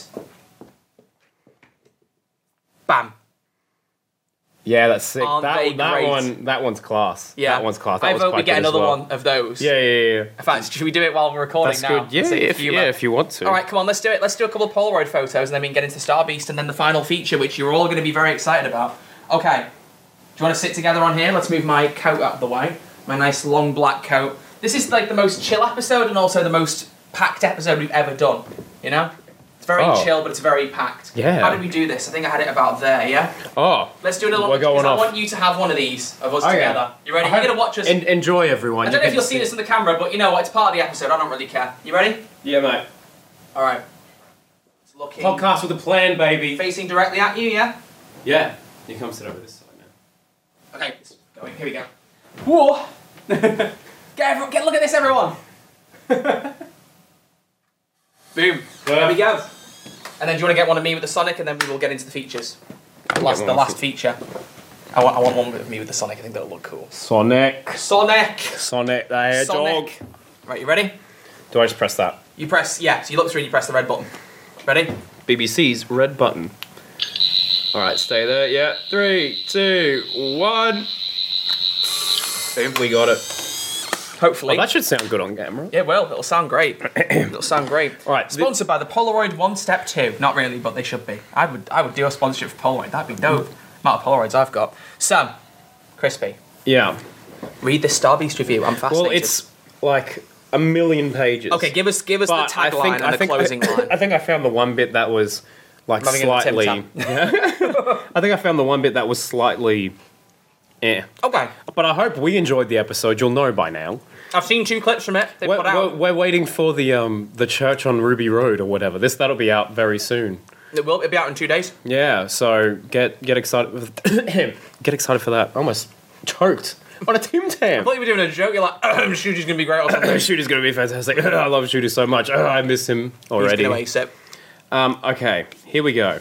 bam. Yeah, that's sick. Aren't they great? That one's class. Yeah. That one's class. I That was vote quite we get good as another well. one of those. Yeah. In fact, should we do it while we're recording That's now? good. Yeah, Save if humour. you want to. All right, come on, let's do it. Let's do a couple of Polaroid photos, and then we can get into Star Beast, and then the final feature, which you're all going to be very excited about. Okay, do you want to sit together on here? Let's move my coat out of the way. My nice long black coat. This is like the most chill episode, and also the most packed episode we've ever done. You know, it's very chill, but it's very packed. Yeah. How did we do this? I think I had it about there. Yeah. Oh. Let's do another one. We're going I off. want you to have one of these of us Okay. together. You ready? You're gonna watch us. Enjoy, everyone. I don't know if you'll see this on the camera, but you know what? It's part of the episode. I don't really care. You ready? Yeah, mate. All right. It's looking Podcast with a plan, baby. facing directly at you. Yeah. Yeah. You come sit over this side now. Okay. It's going. Here we go. Whoa! Get look at this, everyone. Boom. There we go. And then do you want to get one of me with the Sonic, and then we will get into the features. The last feature. I want one with me with the Sonic. I think that'll look cool. Sonic Sonic. the Hedgehog. Right, you ready? Do I just press that? You press, yeah, so you look through and you press the red button. Ready? BBC's red button. Alright, stay there. Yeah. 3, 2, 1. Boom. We got it. Hopefully. Oh, that should sound good on camera. Yeah, well, it'll sound great. It'll sound great. All right, Sponsored by the Polaroid One Step 2. Not really, but they should be. I would do a sponsorship for Polaroid. That'd be dope. Amount of Polaroids I've got. Sam, Crispy, Yeah. read this Star Beast review. I'm fascinated. Well, it's like a million pages. Okay, give us the But tagline and the closing line. I think I found the one bit that was like Loving it at slightly. Tim Yeah. I think I found the one bit that was slightly. Okay. But I hope we enjoyed the episode. You'll know by now. I've seen 2 clips from it. They put out. We're waiting for the church on Ruby Road or whatever. That'll be out very soon. It'll be out in 2 days. Yeah, so get excited. Get excited for that. I almost choked on a Tim I Tam. thought you were doing a joke. You're like, Shooty's going to be great or something. Shooter's gonna be fantastic. I love Shooter so much. I miss him He's already. going to ace it. Okay, here we go.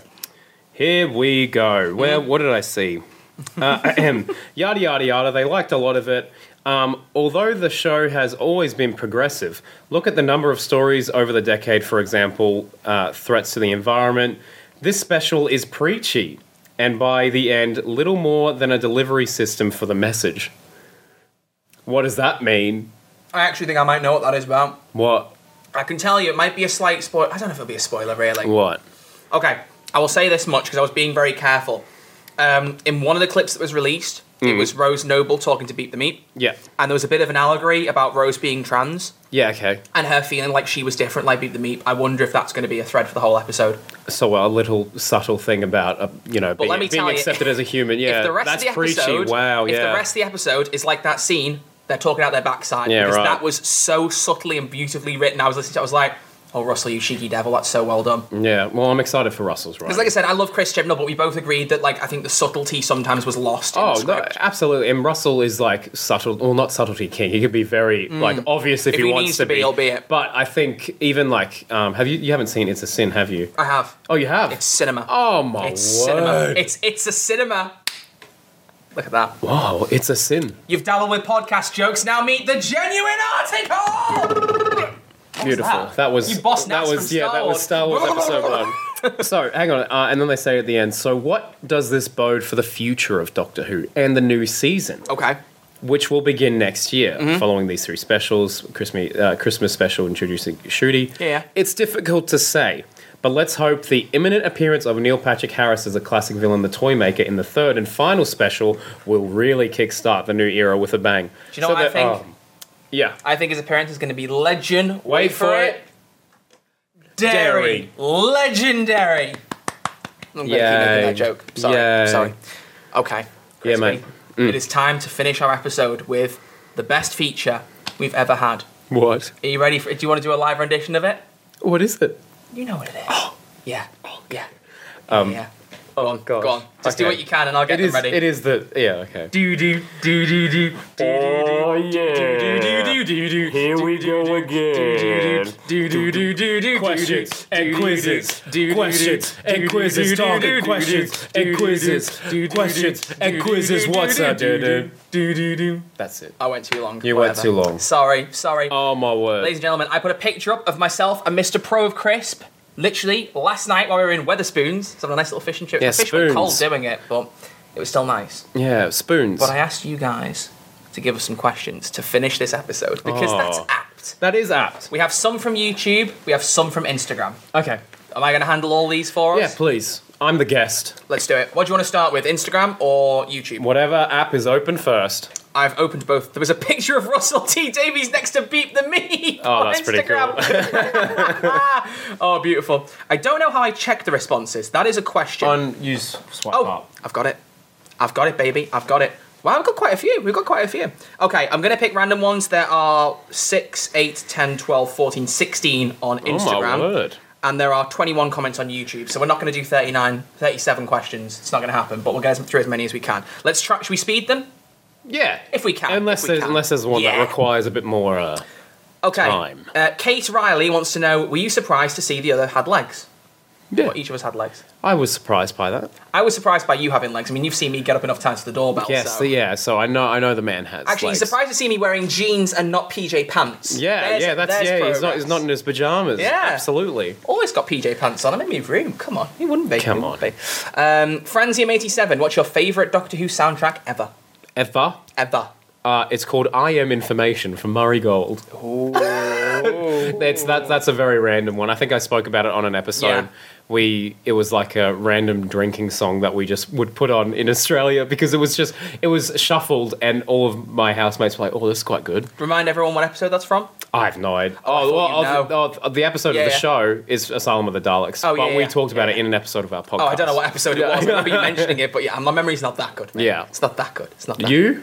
What did I see? Yada yada yada. They liked a lot of it. Although the show has always been progressive, look at the number of stories over the decade, for example, threats to the environment. This special is preachy, and by the end, little more than a delivery system for the message. What does that mean? I actually think I might know what that is about. What? I can tell you, it might be a slight spoiler. I don't know if it'll be a spoiler, really. What? Okay, I will say this much because I was being very careful. In one of the clips that was released, it was Rose Noble talking to Beat the Meat. Yeah. And there was a bit of an allegory about Rose being trans Yeah, okay. and her feeling like she was different like Beat the Meat. I wonder if that's going to be a thread for the whole episode. So a little subtle thing about, But let me being tell you, accepted as a human. Yeah, if the rest that's of the episode, preachy. Wow, if yeah. the rest of the episode is like that scene, they're talking out their backside. Yeah, because right. that was so subtly and beautifully written. I was listening to it, I was like, oh, Russell, you cheeky devil, that's so well done. Yeah, well, I'm excited for Russell's right. Because like I said, I love Chris Chibnall, but we both agreed that like I think the subtlety sometimes was lost in the Oh, no, script. absolutely. And Russell is like subtle, well, not subtlety king. He could be very like obvious if he wants needs to to be, he'll be it. But I think even like, you haven't seen It's a Sin, have you? I have. Oh, you have. It's cinema. Oh my It's word! cinema. It's a cinema. Look at that. Wow, It's a Sin. You've dabbled with podcast jokes, now meet the genuine article! Beautiful. That was You boss that nuts was from Star that was Wars. Star Wars episode 1. So hang on, and then they say at the end. So what does this bode for the future of Doctor Who and the new season? Okay. which will begin next year, Mm-hmm. following these three specials, Christmas special introducing Shooty. Yeah. It's difficult to say, but let's hope the imminent appearance of Neil Patrick Harris as a classic villain, the Toymaker, in the third and final special will really kickstart the new era with a bang. Do you know what I think? Yeah. I think his appearance is going to be legend. Wait for it. Dairy. Legendary. I'm going to keep making that joke. Sorry. Yay. Sorry. Okay. Yeah, Crispy, mate. It is time to finish our episode with the best feature we've ever had. What? Are you ready? Do you want to do a live rendition of it? What is it? You know what it is. Yeah. Yeah. Um, Yeah. Go on. gosh. Go on. Just do Okay. what you can and I'll get them ready. It is the... Yeah, okay. Do do do do do do Oh, do. Here we go again. Questions and quizzes. Questions and quizzes. Talking questions and quizzes. Questions and quizzes. What's up, dude? That's it. I went too long. You went Whatever. too long. Sorry. Oh, my word. Ladies and gentlemen, I put a picture up of myself and Mr. Pro of Crisp literally last night while we were in Weatherspoons. It's on a nice little fishing trip. Yeah, The fish were cold spoons. doing it, but it was still nice. Yeah, spoons. But I asked you guys to give us some questions to finish this episode because Oh. that's apt. That is apt. We have some from YouTube, we have some from Instagram. Okay. Am I going to handle all these for us? Yeah, please. I'm the guest. Let's do it. What do you want to start with, Instagram or YouTube? Whatever app is open first. I've opened both. There was a picture of Russell T Davies next to Beep the Me Oh, on that's pretty Instagram. Oh, beautiful. I don't know how I check the responses. That is a question. Use swipe Oh, up. I've got it. I've got it, baby. I've got it. Wow, we've got quite a few. We've got quite a few. Okay, I'm going to pick random ones. There are 6, 8, 10, 12, 14, 16 on Instagram. Oh, my word. And there are 21 comments on YouTube. So we're not going to do 37 questions. It's not going to happen, but we'll get through as many as we can. Let's try. Should we speed them? Yeah. If we can. Unless if we can. there's one that Yeah. requires a bit more... Okay. time. Kate Riley wants to know, were you surprised to see the other had legs? Yeah. Or each of us had legs? I was surprised by that. I was surprised by you having legs. I mean, you've seen me get up enough times to the doorbell. Yes, so. yeah. So I know the man has. Actually, legs. he's surprised to see me wearing jeans and not PJ pants. Yeah, There's He's progress. not in his pajamas. Yeah. Absolutely. Always got PJ pants on. I'm in my room. Come on. He wouldn't be. Come He on. wouldn't be. Franzium87, what's your favourite Doctor Who soundtrack ever? Ever. Ever. It's called I Am Information from Murray Gold. That's a very random one. I think I spoke about it on an episode. Yeah. It was like a random drinking song that we just would put on in Australia because it was shuffled and all of my housemates were like, "Oh, this is quite good." Remind everyone what episode that's from. I have no idea. The episode Yeah, of the yeah. show is Asylum of the Daleks, Oh, but yeah, we yeah. talked about Yeah, it in an episode of our podcast. Oh, I don't know what episode it was. I remember you mentioning it, but yeah, my memory's not that good. Man. Yeah. It's not that good. It's not that You?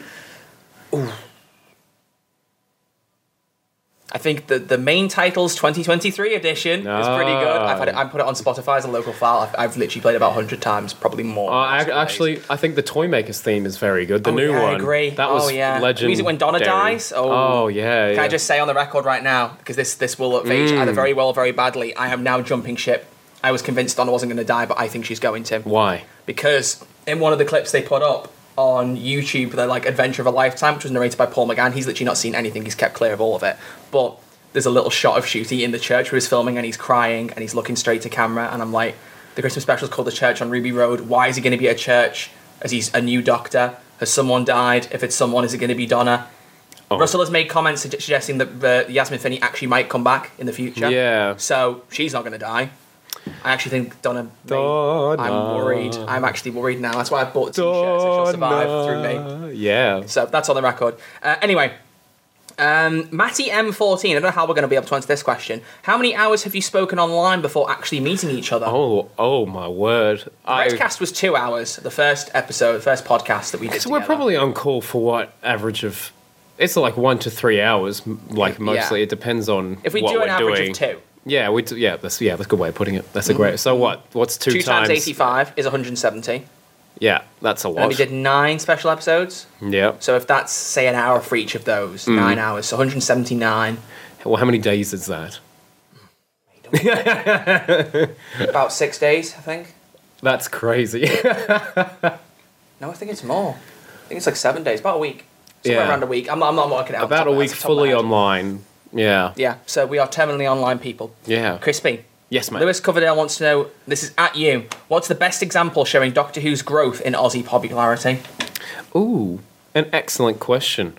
I think the main titles 2023 edition is pretty good. I put it on Spotify as a local file. I've literally played it about 100 times, probably more. Actually, I think the Toymaker's theme is very good. The new yeah, one. I agree. That was legend. Music when Donna dies. Oh yeah. Can I just say on the record right now, because this will age either very well or very badly, I am now jumping ship. I was convinced Donna wasn't going to die, but I think she's going to. Why? Because in one of the clips they put up on YouTube, they're like Adventure of a Lifetime, which was narrated by Paul McGann. He's literally not seen anything. He's kept clear of all of it. But there's a little shot of Shooty in the church where he's filming and he's crying and he's looking straight to camera. And I'm like, the Christmas special is called The Church on Ruby Road. Why is he going to be at church as he's a new doctor? Has someone died? If it's someone, is it going to be Donna? Oh. Russell has made comments suggesting that Yasmin Finney actually might come back in the future. Yeah. So she's not going to die. I actually think Donna. Donna. I'm worried. I'm actually worried now. That's why I bought the t-shirt, so she'll survive through me. Yeah. So that's on the record. Anyway, Matty M14. I don't know how we're going to be able to answer this question. How many hours have you spoken online before actually meeting each other? Oh my word. Redcast was 2 hours. The first episode, the first podcast that we did. So we're together. probably on call for what average of? It's like 1 to 3 hours. Like mostly, Yeah. it depends on If we what do an we're average doing. of 2. Yeah, that's a good way of putting it. That's a great. So what's 2 times 85 is 170. Yeah, that's a lot. And we did 9 special episodes. Yeah. So if that's, say, an hour for each of those, 9 hours, so 179. Well, how many days is that? About 6 days, I think. That's crazy. No, I think it's more. I think it's like 7 days, about a week. Somewhere Yeah. around a week. I'm not working it out. About a week fully online. Yeah. Yeah, so we are terminally online people. Yeah. Crispy. Yes, mate. Lewis Coverdale wants to know, this is at you, what's the best example showing Doctor Who's growth in Aussie popularity? Ooh. an excellent question.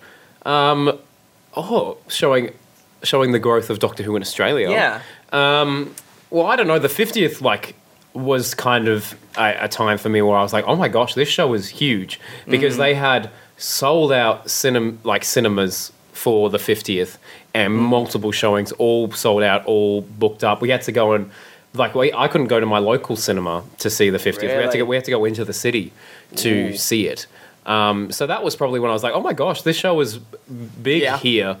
Showing the growth of Doctor Who in Australia. Yeah. Well, I don't know. The 50th, was kind of a time for me where I was like, oh my gosh, this show is huge. Because they had sold out cinemas for the 50th and multiple showings, all sold out, all booked up. We had to go and, I couldn't go to my local cinema to see the 50th. Really? We had to go into the city to see it. So that was probably when I was like, oh my gosh, this show is big here.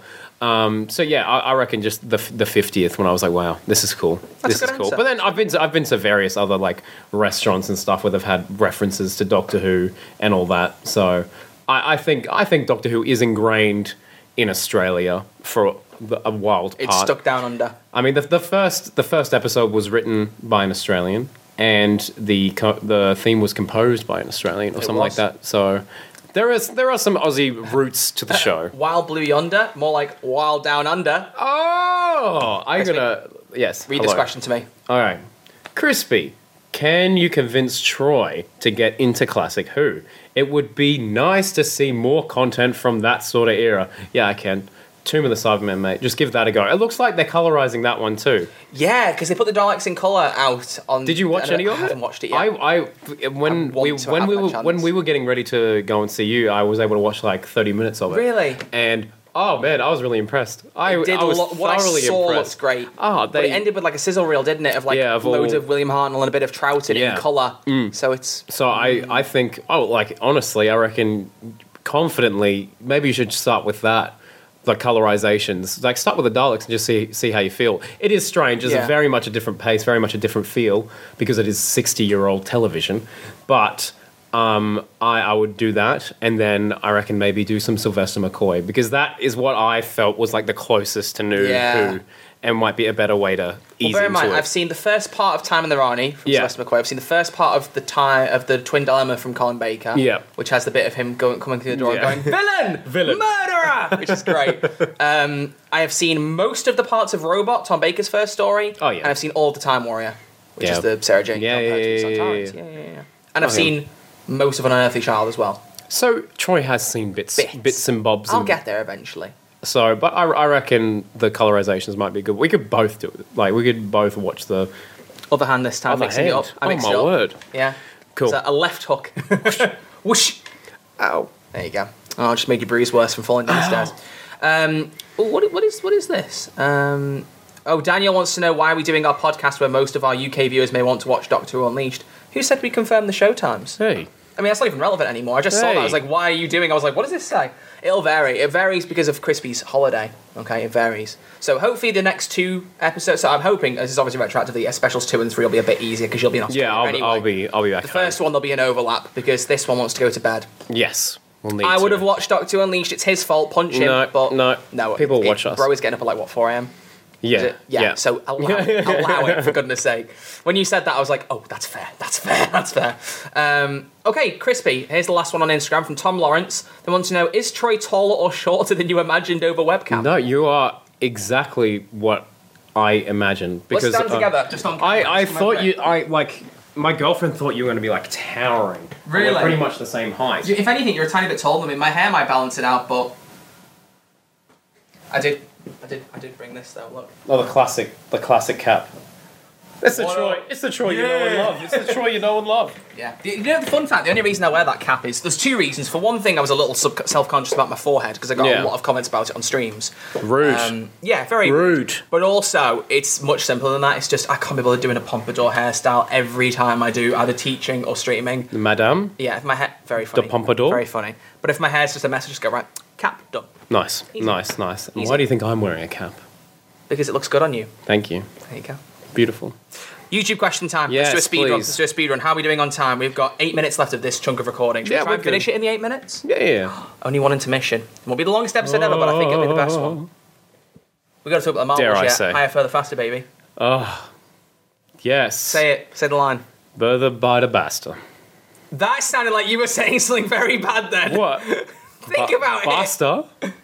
I reckon just the 50th when I was like, wow, this is cool. That's this is cool. answer. But then I've been to various other restaurants and stuff where they've had references to Doctor Who and all that. So I think Doctor Who is ingrained in Australia for a wild part. It's stuck down under. I mean, the first episode was written by an Australian, and the theme was composed by an Australian or something like that. So there are some Aussie roots to the show. Wild Blue Yonder, more like Wild Down Under. Oh, yes. Read this question to me. All right, Crispy. Can you convince Troy to get into Classic Who? It would be nice to see more content from that sort of era. Yeah, I can. Tomb of the Cybermen, mate. Just give that a go. It looks like they're colorizing that one too. Yeah, because they put the Daleks in color out on. Did you watch any of it? I haven't watched it yet. When we were getting ready to go and see you, I was able to watch 30 minutes of it. Really? And oh man, I was really impressed. I was what I thoroughly saw impressed. looks great. But it ended with a sizzle reel, didn't it? Of loads of William Hartnell and a bit of Troughton in color. So it's. So I think honestly, I reckon confidently maybe you should start with that. The colorizations, start with the Daleks and just see how you feel. It is strange. It's very much a different pace, very much a different feel because it is 60-year-old television. But I would do that, and then I reckon maybe do some Sylvester McCoy because that is what I felt was the closest to New Who, and might be a better way to ease bear in into mind, it. I've seen the first part of Time and the Rani from Sylvester McCoy. I've seen the first part of the Twin Dilemma from Colin Baker. Which has the bit of him coming through the door and going, villain, murderer, which is great. I have seen most of the parts of Robot, Tom Baker's first story. Oh yeah, and I've seen all of the Time Warrior, which is the Sarah Jane. Yeah. And I've seen most of An Unearthly Child as well. So Troy has seen bits and bobs. I'll get there eventually. So, but I reckon the colorizations might be good. We could both do it. We could both watch the other hand this time, mixing it up. Word! Yeah, cool. So a left hook, whoosh. Ow! There you go. Oh, I just made your bruise worse from falling down the stairs. What is this? Daniel wants to know why are we doing our podcast where most of our UK viewers may want to watch Doctor Who Unleashed. Who said we confirmed the show times? Hey. I mean, that's not even relevant anymore. I just saw that. I was like, why are you doing? I was like, what does this say? It'll vary. It varies because of Crispy's holiday. Okay, it varies. So hopefully the next 2 episodes. So I'm hoping this is obviously retroactively. Specials 2 and 3 will be a bit easier because you'll be in Australia anyway. I'll be back. The first one there'll be an overlap because this one wants to go to bed. Yes, we'll need. I would have watched Doctor Who Unleashed. It's his fault. Punch him. No. People watch us. Bro is getting up at 4 a.m. Yeah. So allow it, for goodness sake. When you said that, I was like, oh, that's fair. Okay, Crispy, here's the last one on Instagram from Tom Lawrence. They want to know, is Troy taller or shorter than you imagined over webcam? No, you are exactly what I imagined. Because, let's stand together, just on camera. I thought my girlfriend thought you were going to be towering. Really? We're pretty much the same height. If anything, you're a tiny bit taller than me. My hair might balance it out, but I did bring this though. Look. Oh, the classic cap. It's the Troy you know and love. It's the Troy you know and love. Yeah. You know the fun fact, the only reason I wear that cap is there's 2 reasons. For one thing, I was a little self-conscious about my forehead because I got a lot of comments about it on streams. Rude. Very rude. But also, it's much simpler than that. It's just I can't be bothered doing a pompadour hairstyle every time I do either teaching or streaming. Madame. Yeah, if my hair very funny. The pompadour. Very funny. But if my hair's just a mess, I just go right cap done. Nice. Easy. Nice. And why do you think I'm wearing a cap? Because it looks good on you. Thank you. There you go. Beautiful. YouTube question time. Yes, Let's do a please. speed run. How are we doing on time? We've got 8 minutes left of this chunk of recording. Should we try and finish it in the 8 minutes? Yeah. Only one intermission. It won't be the longest episode ever, but I think it'll be the best one. We got to talk about the marbles Dare I yet. say. Higher, further, faster, baby. Oh. Yes. Say it. Say the line. Further by the basta. That sounded like you were saying something very bad then. What? Think about it. Basta?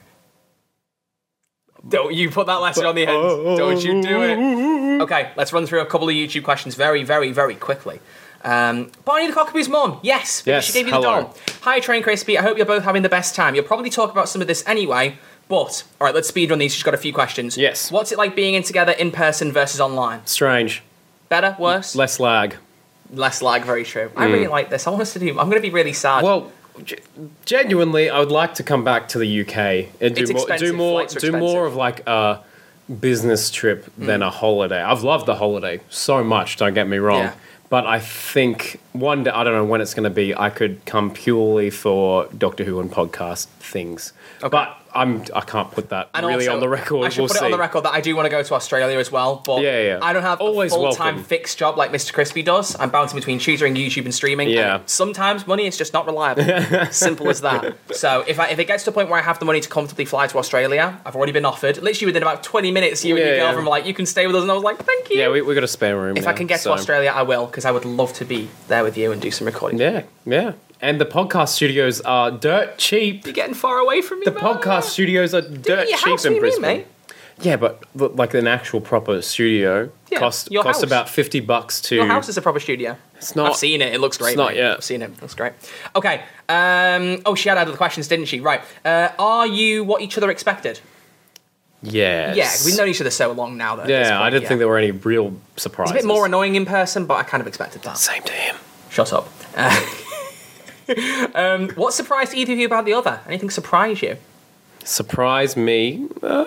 Don't you put that letter on the end. Don't you do it. Okay, let's run through a couple of YouTube questions very, very, very quickly. Barney the Cockapoo's mum, yes, Yes, she gave you hello. the doll. Hi, Train Crispy, I hope you're both having the best time. You'll probably talk about some of this anyway, but, alright, let's speedrun these, she's got a few questions. Yes. What's it like being in together in person versus online? Strange. Better, worse? Less lag. Less lag, very true. I really like this, I want us to do, I'm going to be really sad. Well, genuinely, I would like to come back to the UK and It's expensive, flights are do more expensive. of like a business trip than a holiday. I've loved the holiday so much. Don't get me wrong, Yeah. but I think one day, I don't know when it's going to be. I could come purely for Doctor Who and podcast things, but I can't put that And really also, on the record. I should We'll put it on see. the record that I do want to go to Australia as well, but Yeah. I don't have Always a full-time welcome. fixed job like Mr. Crispy does. I'm bouncing between tutoring, YouTube, and streaming. Yeah. And sometimes money is just not reliable. Simple as that. So if it gets to a point where I have the money to comfortably fly to Australia, I've already been offered. Literally within about 20 minutes, you and your Yeah, yeah. girlfriend were like, you can stay with us, and I was like, thank you. Yeah, we got a spare room. if now, I can get so. to Australia, I will, because I would love to be there with you and do some recording. Yeah. And the podcast studios are dirt cheap. You're getting far away from me, The man. podcast studios are dirt your cheap house, in what do you mean, Brisbane. mate? Yeah, but like an actual proper studio Yeah, cost your house. about $50 to. Your house is a proper studio. It's not. I've seen it. It looks great. not mate. yet. I've seen it. It looks great. Okay. She had other questions, didn't she? Right. Are you what each other expected? Yes. Yeah, we've known each other so long now. That at this Yeah, point, I didn't think there were any real It's surprises. a bit more annoying in person, but I kind of expected that. Same to him. Shut up. What surprised either of you about the other? Anything surprise you? Surprise me. I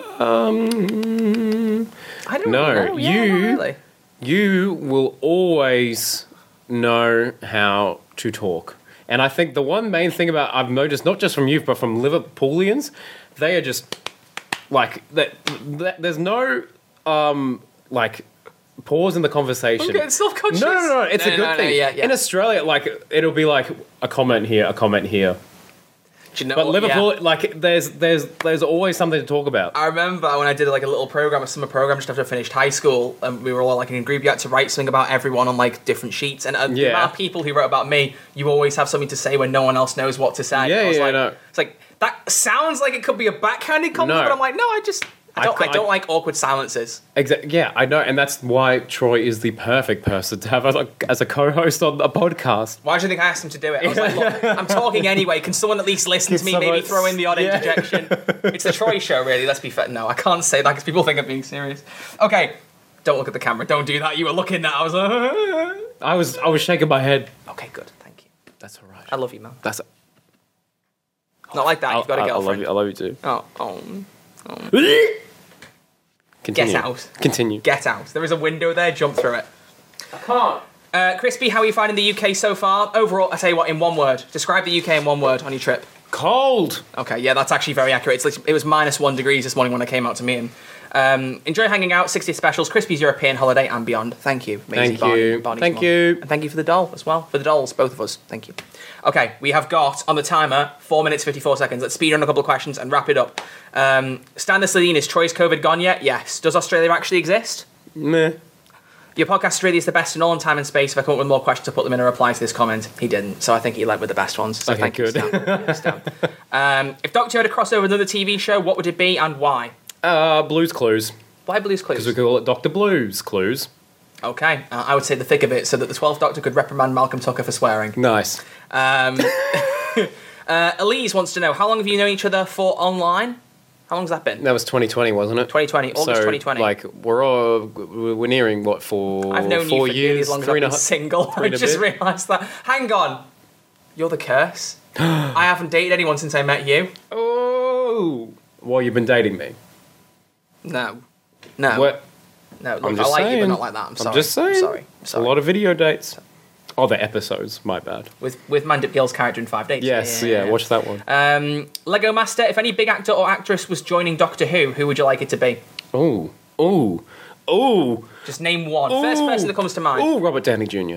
don't No, know. Yeah, you- not really. You will always know how to talk. And I think the one main thing about I've noticed, not just from you, but from Liverpoolians, they are just like there's no like pause in the conversation. I'm getting self-conscious. No. It's a good No, thing. yeah. In Australia, like it'll be like a comment here, a comment here. Do you know But what? Liverpool, Yeah. like there's always something to talk about. I remember when I did like a little program, a summer program, just after I finished high school, and we were all like in a group. You had to write something about everyone on like different sheets, and the Yeah. amount of people who wrote about me, you always have something to say when no one else knows what to say. Yeah, I was yeah, like, no. It's like that sounds like it could be a backhanded compliment, No. but I'm like, no, I don't like awkward silences. Exactly. Yeah, I know, and that's why Troy is the perfect person to have as a co-host on a podcast. Why do you think I asked him to do it? I was like, look, I'm talking anyway. Can someone at least listen to me? Maybe throw in the odd Yeah. interjection. It's the Troy show, really. Let's be fair. No, I can't say that because people think I'm being serious. Okay, don't look at the camera. Don't do that. You were looking at. I was like, I was shaking my head. okay, good. Thank you. That's all right. I love you, man. That's. Not like that. You've got a I love girlfriend. you. I love you too. Oh. Continue. Get out. Continue. Get out. There is a window there. Jump through it. I can't. Crispy, how are you finding the UK so far? Overall, I tell you what, in one word. Describe the UK in one word on your trip. Cold. Okay, yeah, that's actually very accurate. It was -1 degrees this morning when I came out to meet him. Enjoy hanging out, 60th specials, Crispy's European holiday and beyond. Thank you. Maisie, Thank you. Barney's Thank mum. you. And thank you for the doll as well. For the dolls, both of us. Thank you. Okay, we have got on the timer 4 minutes 54 seconds. Let's speed on a couple of questions and wrap it up. Standard Celine, is Troy's COVID gone yet? Yes. Does Australia actually exist? Meh. Your podcast really is the best in all in time and space. If I come up with more questions, I'll put them in a reply to this comment. He didn't, so I think he led with the best ones. So Okay, thank you, good. Stan. If Doctor Who had a crossover with another TV show, what would it be and why? Blues Clues. Why Blue's Clues? Because we call it Dr. Blues Clues. Okay, I would say the thick of it, so that the 12th Doctor could reprimand Malcolm Tucker for swearing. Nice. Elise wants to know, how long have you known each other for online? How long's that been? That was 2020, wasn't it? 2020, August so, 2020. Like we're nearing what for I've known 4 you for nearly years, as long as 3 I've and been a half. single. I and a just bit. realised that. Hang on. You're the curse. I haven't dated anyone since I met you. Oh, well, you've been dating me. No. No. What? No, look, I'm I just like you, saying. but not like that. I'm sorry. just saying. I'm sorry. It's a lot of video dates. Oh, the episodes. My bad. With Mandip Gill's character in 5 Days. Yes, yeah. Watch that one. Lego Master, if any big actor or actress was joining Doctor Who would you like it to be? Oh, Just name one. First person that comes to mind. oh, Robert Downey Jr.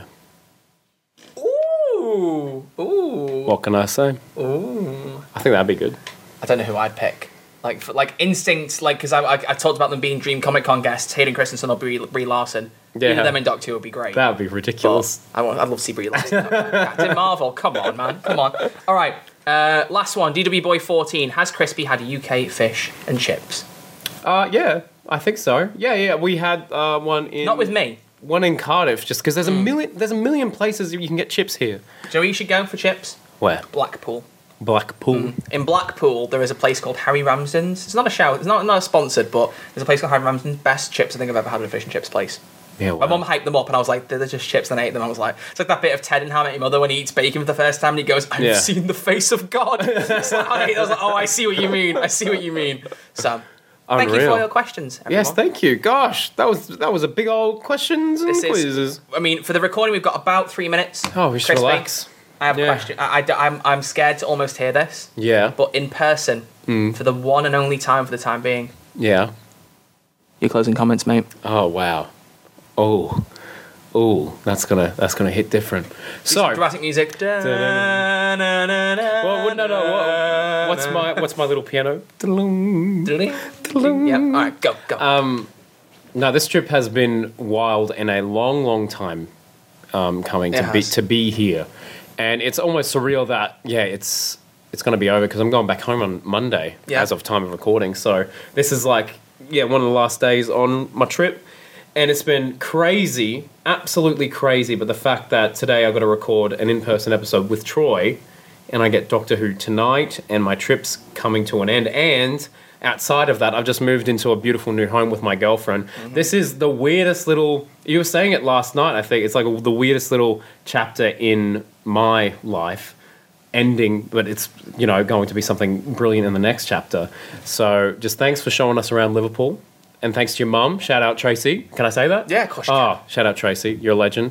Ooh. What can I say? Ooh. I think that'd be good. I don't know who I'd pick. Like instinct, because I talked about them being Dream Comic Con guests, Hayden Christensen or Brie Larson. Yeah. Either them in Doctor Who would be great. That would be ridiculous. I'd love to see Brie Larson. Captain Marvel, come on, man, come on. All right, last one. DW Boy 14, has Crispy had UK fish and chips? Yeah, I think so. Yeah. We had one in. Not with me. one in Cardiff, just because there's a million places you can get chips here. Do you know where you should go for chips? Where? Blackpool. Blackpool. In Blackpool, there is a place called Harry Ramsden's. It's not a shout. It's not sponsored, but there's a place called Harry Ramsden's. Best chips I think I've ever had at a fish and chips place. Yeah, My mum hyped them up, and I was like, they're just chips, and I ate them. I was like, it's like that bit of Ted and How I Met Your Mother when he eats bacon for the first time, and he goes, I've seen the face of God. So I was like, oh, I see what you mean. I see what you mean. So, thank you for all your questions, everyone. Yes, thank you. Gosh, that was a big old questions and quizzes. I mean, for the recording, we've got about 3 minutes. Oh, we should Crispy, relax. I have a question. I'm scared to almost hear this. Yeah. But in person, for the one and only time for the time being. Yeah. Your closing comments, mate. Oh, wow. Oh, that's gonna hit different. So dramatic music. Well, no. What's my little piano? Yeah. All right, go. No, this trip has been wild and a long time coming to be here, and it's almost surreal that it's going to be over because I'm going back home on Monday as of time of recording. So this is like one of the last days on my trip. And it's been crazy, absolutely crazy. But the fact that today I've got to record an in-person episode with Troy, and I get Doctor Who tonight, and my trip's coming to an end. And outside of that, I've just moved into a beautiful new home with my girlfriend. Mm-hmm. This is the weirdest little... You were saying it last night, I think. It's like the weirdest little chapter in my life ending, but it's, going to be something brilliant in the next chapter. So just thanks for showing us around Liverpool. And thanks to your mum. Shout out, Tracy. Can I say that? Yeah, of course you can. Shout out, Tracy. You're a legend.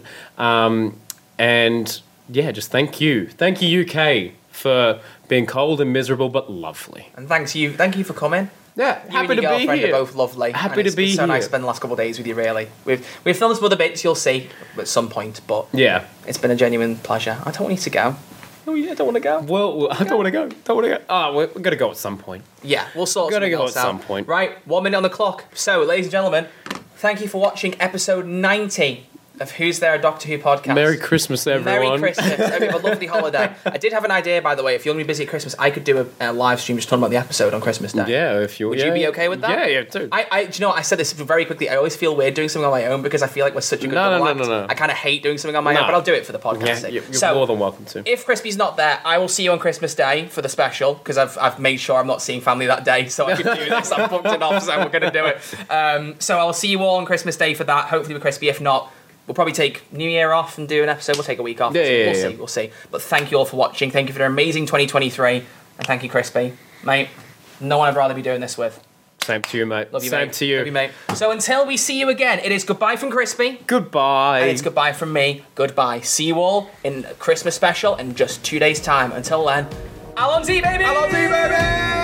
Just thank you. Thank you, UK, for being cold and miserable, but lovely. And thank you for coming. Yeah, you happy and your to be girlfriend here. are both lovely. Happy to be here. It's so here. nice to spend the last couple of days with you, really. We've filmed some other bits you'll see at some point, but it's been a genuine pleasure. I don't want you to go. Oh, yeah, I don't want to go. Well, I don't want to go. We're going to go at some point. Yeah, we'll sort something else out. We're going to go at some point. Right, 1 minute on the clock. So, ladies and gentlemen, thank you for watching episode 90 of Who's There, a Doctor Who podcast. Merry Christmas, everyone. Merry Christmas. Hope you have a lovely holiday. I did have an idea, by the way. If you're going to be busy at Christmas, I could do a live stream just talking about the episode on Christmas Day. Yeah, if you would you be okay with that? Yeah, dude. Do you know what? I said this very quickly. I always feel weird doing something on my own because I feel like we're such a good double act. No. I kind of hate doing something on my own, but I'll do it for the podcast. Yeah, you're more than welcome to. If Crispy's not there, I will see you on Christmas Day for the special because I've made sure I'm not seeing family that day, so I can do this. I'm booked it off, so we're going to do it. So I'll see you all on Christmas Day for that. Hopefully with Crispy. If not, we'll probably take New Year off and do an episode. We'll take a week off. We'll see. But thank you all for watching. Thank you for an amazing 2023. And thank you, Crispy. Mate, no one I'd rather be doing this with. Same to you, mate. Love you, Same mate. to you. Love you, mate. So until we see you again, it is goodbye from Crispy. Goodbye. And it's goodbye from me. Goodbye. See you all in a Christmas special in just 2 days' time. Until then, Alonzi, baby! Alonzi, baby!